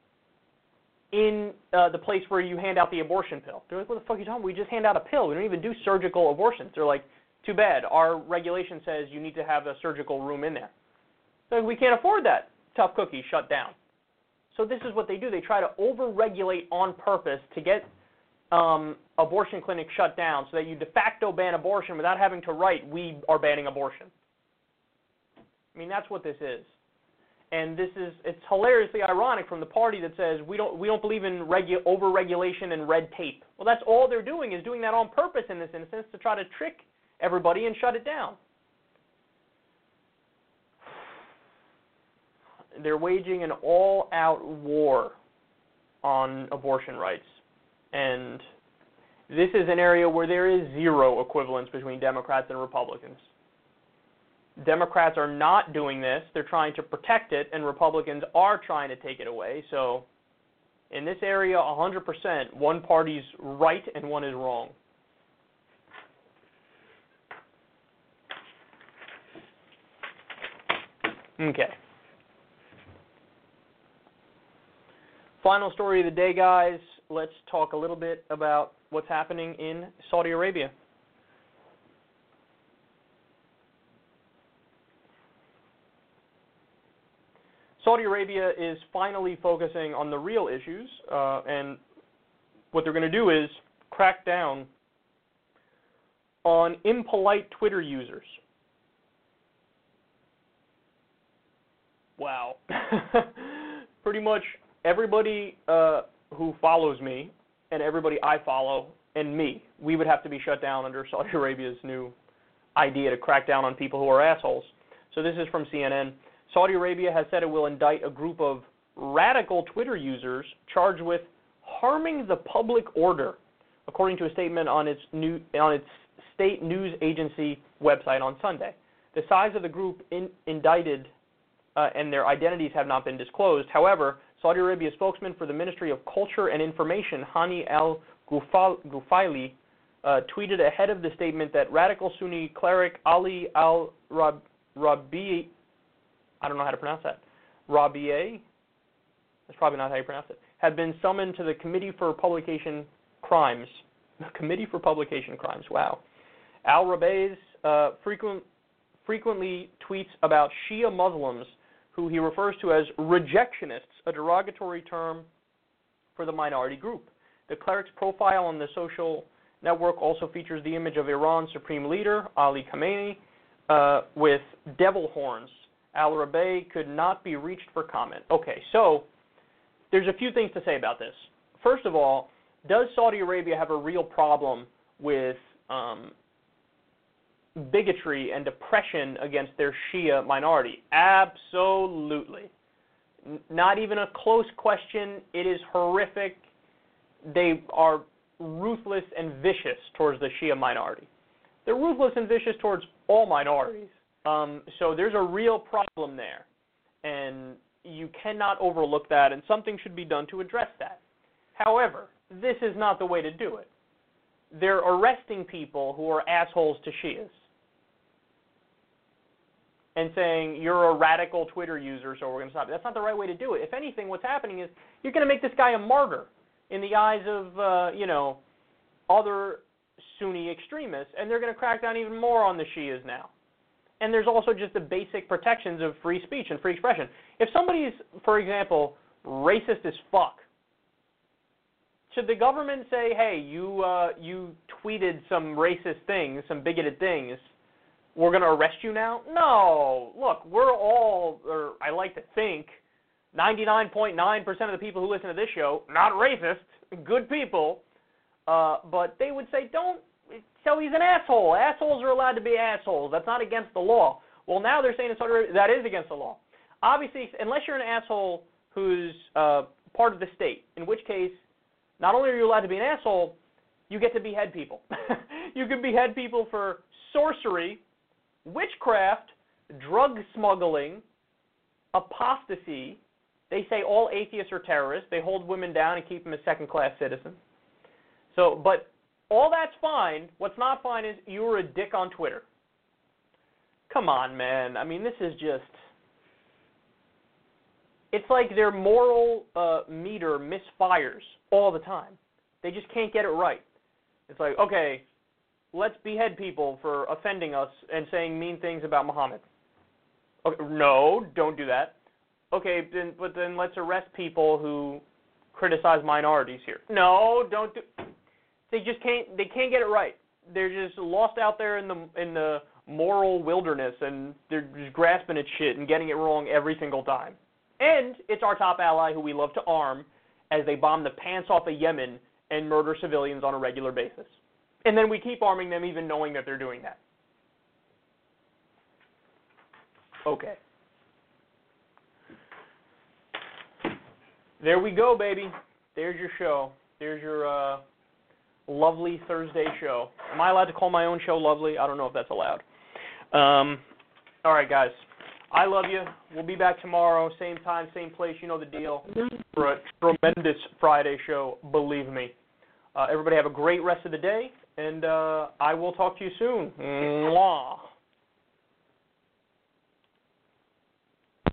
in uh, the place where you hand out the abortion pill. They're like, what the fuck are you talking about? We just hand out a pill. We don't even do surgical abortions. They're like, too bad. Our regulation says you need to have a surgical room in there. They're like, we can't afford that. Tough cookie, shut down. So this is what they do. They try to over-regulate on purpose to get Um, abortion clinics shut down so that you de facto ban abortion without having to write, we are banning abortion. I mean, that's what this is. And this is, it's hilariously ironic from the party that says we don't we don't believe in regu- over-regulation and red tape. Well, that's all they're doing is doing that on purpose in this instance to try to trick everybody and shut it down. They're waging an all-out war on abortion rights. And this is an area where there is zero equivalence between Democrats and Republicans. Democrats are not doing this. They're trying to protect it, and Republicans are trying to take it away. So in this area, one hundred percent, one party's right and one is wrong. Okay. Final story of the day, guys. Let's talk a little bit about what's happening in Saudi Arabia. Saudi Arabia is finally focusing on the real issues, uh, and what they're going to do is crack down on impolite Twitter users. Wow. Pretty much everybody uh, who follows me and everybody I follow and me, we would have to be shut down under Saudi Arabia's new idea to crack down on people who are assholes. So this is from C N N. Saudi Arabia has said it will indict a group of radical Twitter users charged with harming the public order, according to a statement on its new on its state news agency website on Sunday. The size of the group in, indicted uh, and their identities have not been disclosed. However, Saudi Arabia spokesman for the Ministry of Culture and Information, Hani al-Gufaili, uh, tweeted ahead of the statement that radical Sunni cleric Ali al-Rabi, I don't know how to pronounce that, Rabieh, that's probably not how you pronounce it, had been summoned to the Committee for Publication Crimes. The Committee for Publication Crimes, wow. Al-Rabieh uh, frequent, frequently tweets about Shia Muslims, who he refers to as rejectionists, a derogatory term for the minority group. The cleric's profile on the social network also features the image of Iran's supreme leader, Ali Khamenei, uh, with devil horns. Al-Rabai could not be reached for comment. Okay, so there's a few things to say about this. First of all, does Saudi Arabia have a real problem with um, bigotry and oppression against their Shia minority? Absolutely. N- not even a close question. It is horrific. They are ruthless and vicious towards the Shia minority. They're ruthless and vicious towards all minorities. Um, so there's a real problem there. And you cannot overlook that, and something should be done to address that. However, this is not the way to do it. They're arresting people who are assholes to Shias and saying, you're a radical Twitter user, so we're going to stop you. That's not the right way to do it. If anything, what's happening is you're going to make this guy a martyr in the eyes of, uh, you know, other Sunni extremists, and they're going to crack down even more on the Shias now. And there's also just the basic protections of free speech and free expression. If somebody's, for example, racist as fuck, should the government say, hey, you uh, you tweeted some racist things, some bigoted things, we're going to arrest you now? No. Look, we're all, or I like to think, ninety-nine point nine percent of the people who listen to this show, not racist, good people, uh, but they would say, don't, so he's an asshole. Assholes are allowed to be assholes. That's not against the law. Well, now they're saying it's, that is against the law. Obviously, unless you're an asshole who's uh, part of the state, in which case, not only are you allowed to be an asshole, you get to behead people. You can behead people for sorcery, witchcraft, drug smuggling, apostasy. They say all atheists are terrorists. They hold women down and keep them as second-class citizens. So, but all that's fine. What's not fine is you were a dick on Twitter. Come on, man. I mean, this is just... It's like their moral uh, meter misfires all the time. They just can't get it right. It's like, okay, let's behead people for offending us and saying mean things about Muhammad. Okay, no, don't do that. Okay, then, but then let's arrest people who criticize minorities here. No, don't do... They just can't. They can't get it right. They're just lost out there in the in the moral wilderness, and they're just grasping at shit and getting it wrong every single time. And it's our top ally who we love to arm as they bomb the pants off of Yemen and murder civilians on a regular basis. And then we keep arming them even knowing that they're doing that. Okay. There we go, baby. There's your show. There's your uh, lovely Thursday show. Am I allowed to call my own show lovely? I don't know if that's allowed. Um, all right, guys. I love you. We'll be back tomorrow, same time, same place. You know the deal. For a tremendous Friday show, believe me. Uh, everybody have a great rest of the day, and uh, I will talk to you soon. Mwah.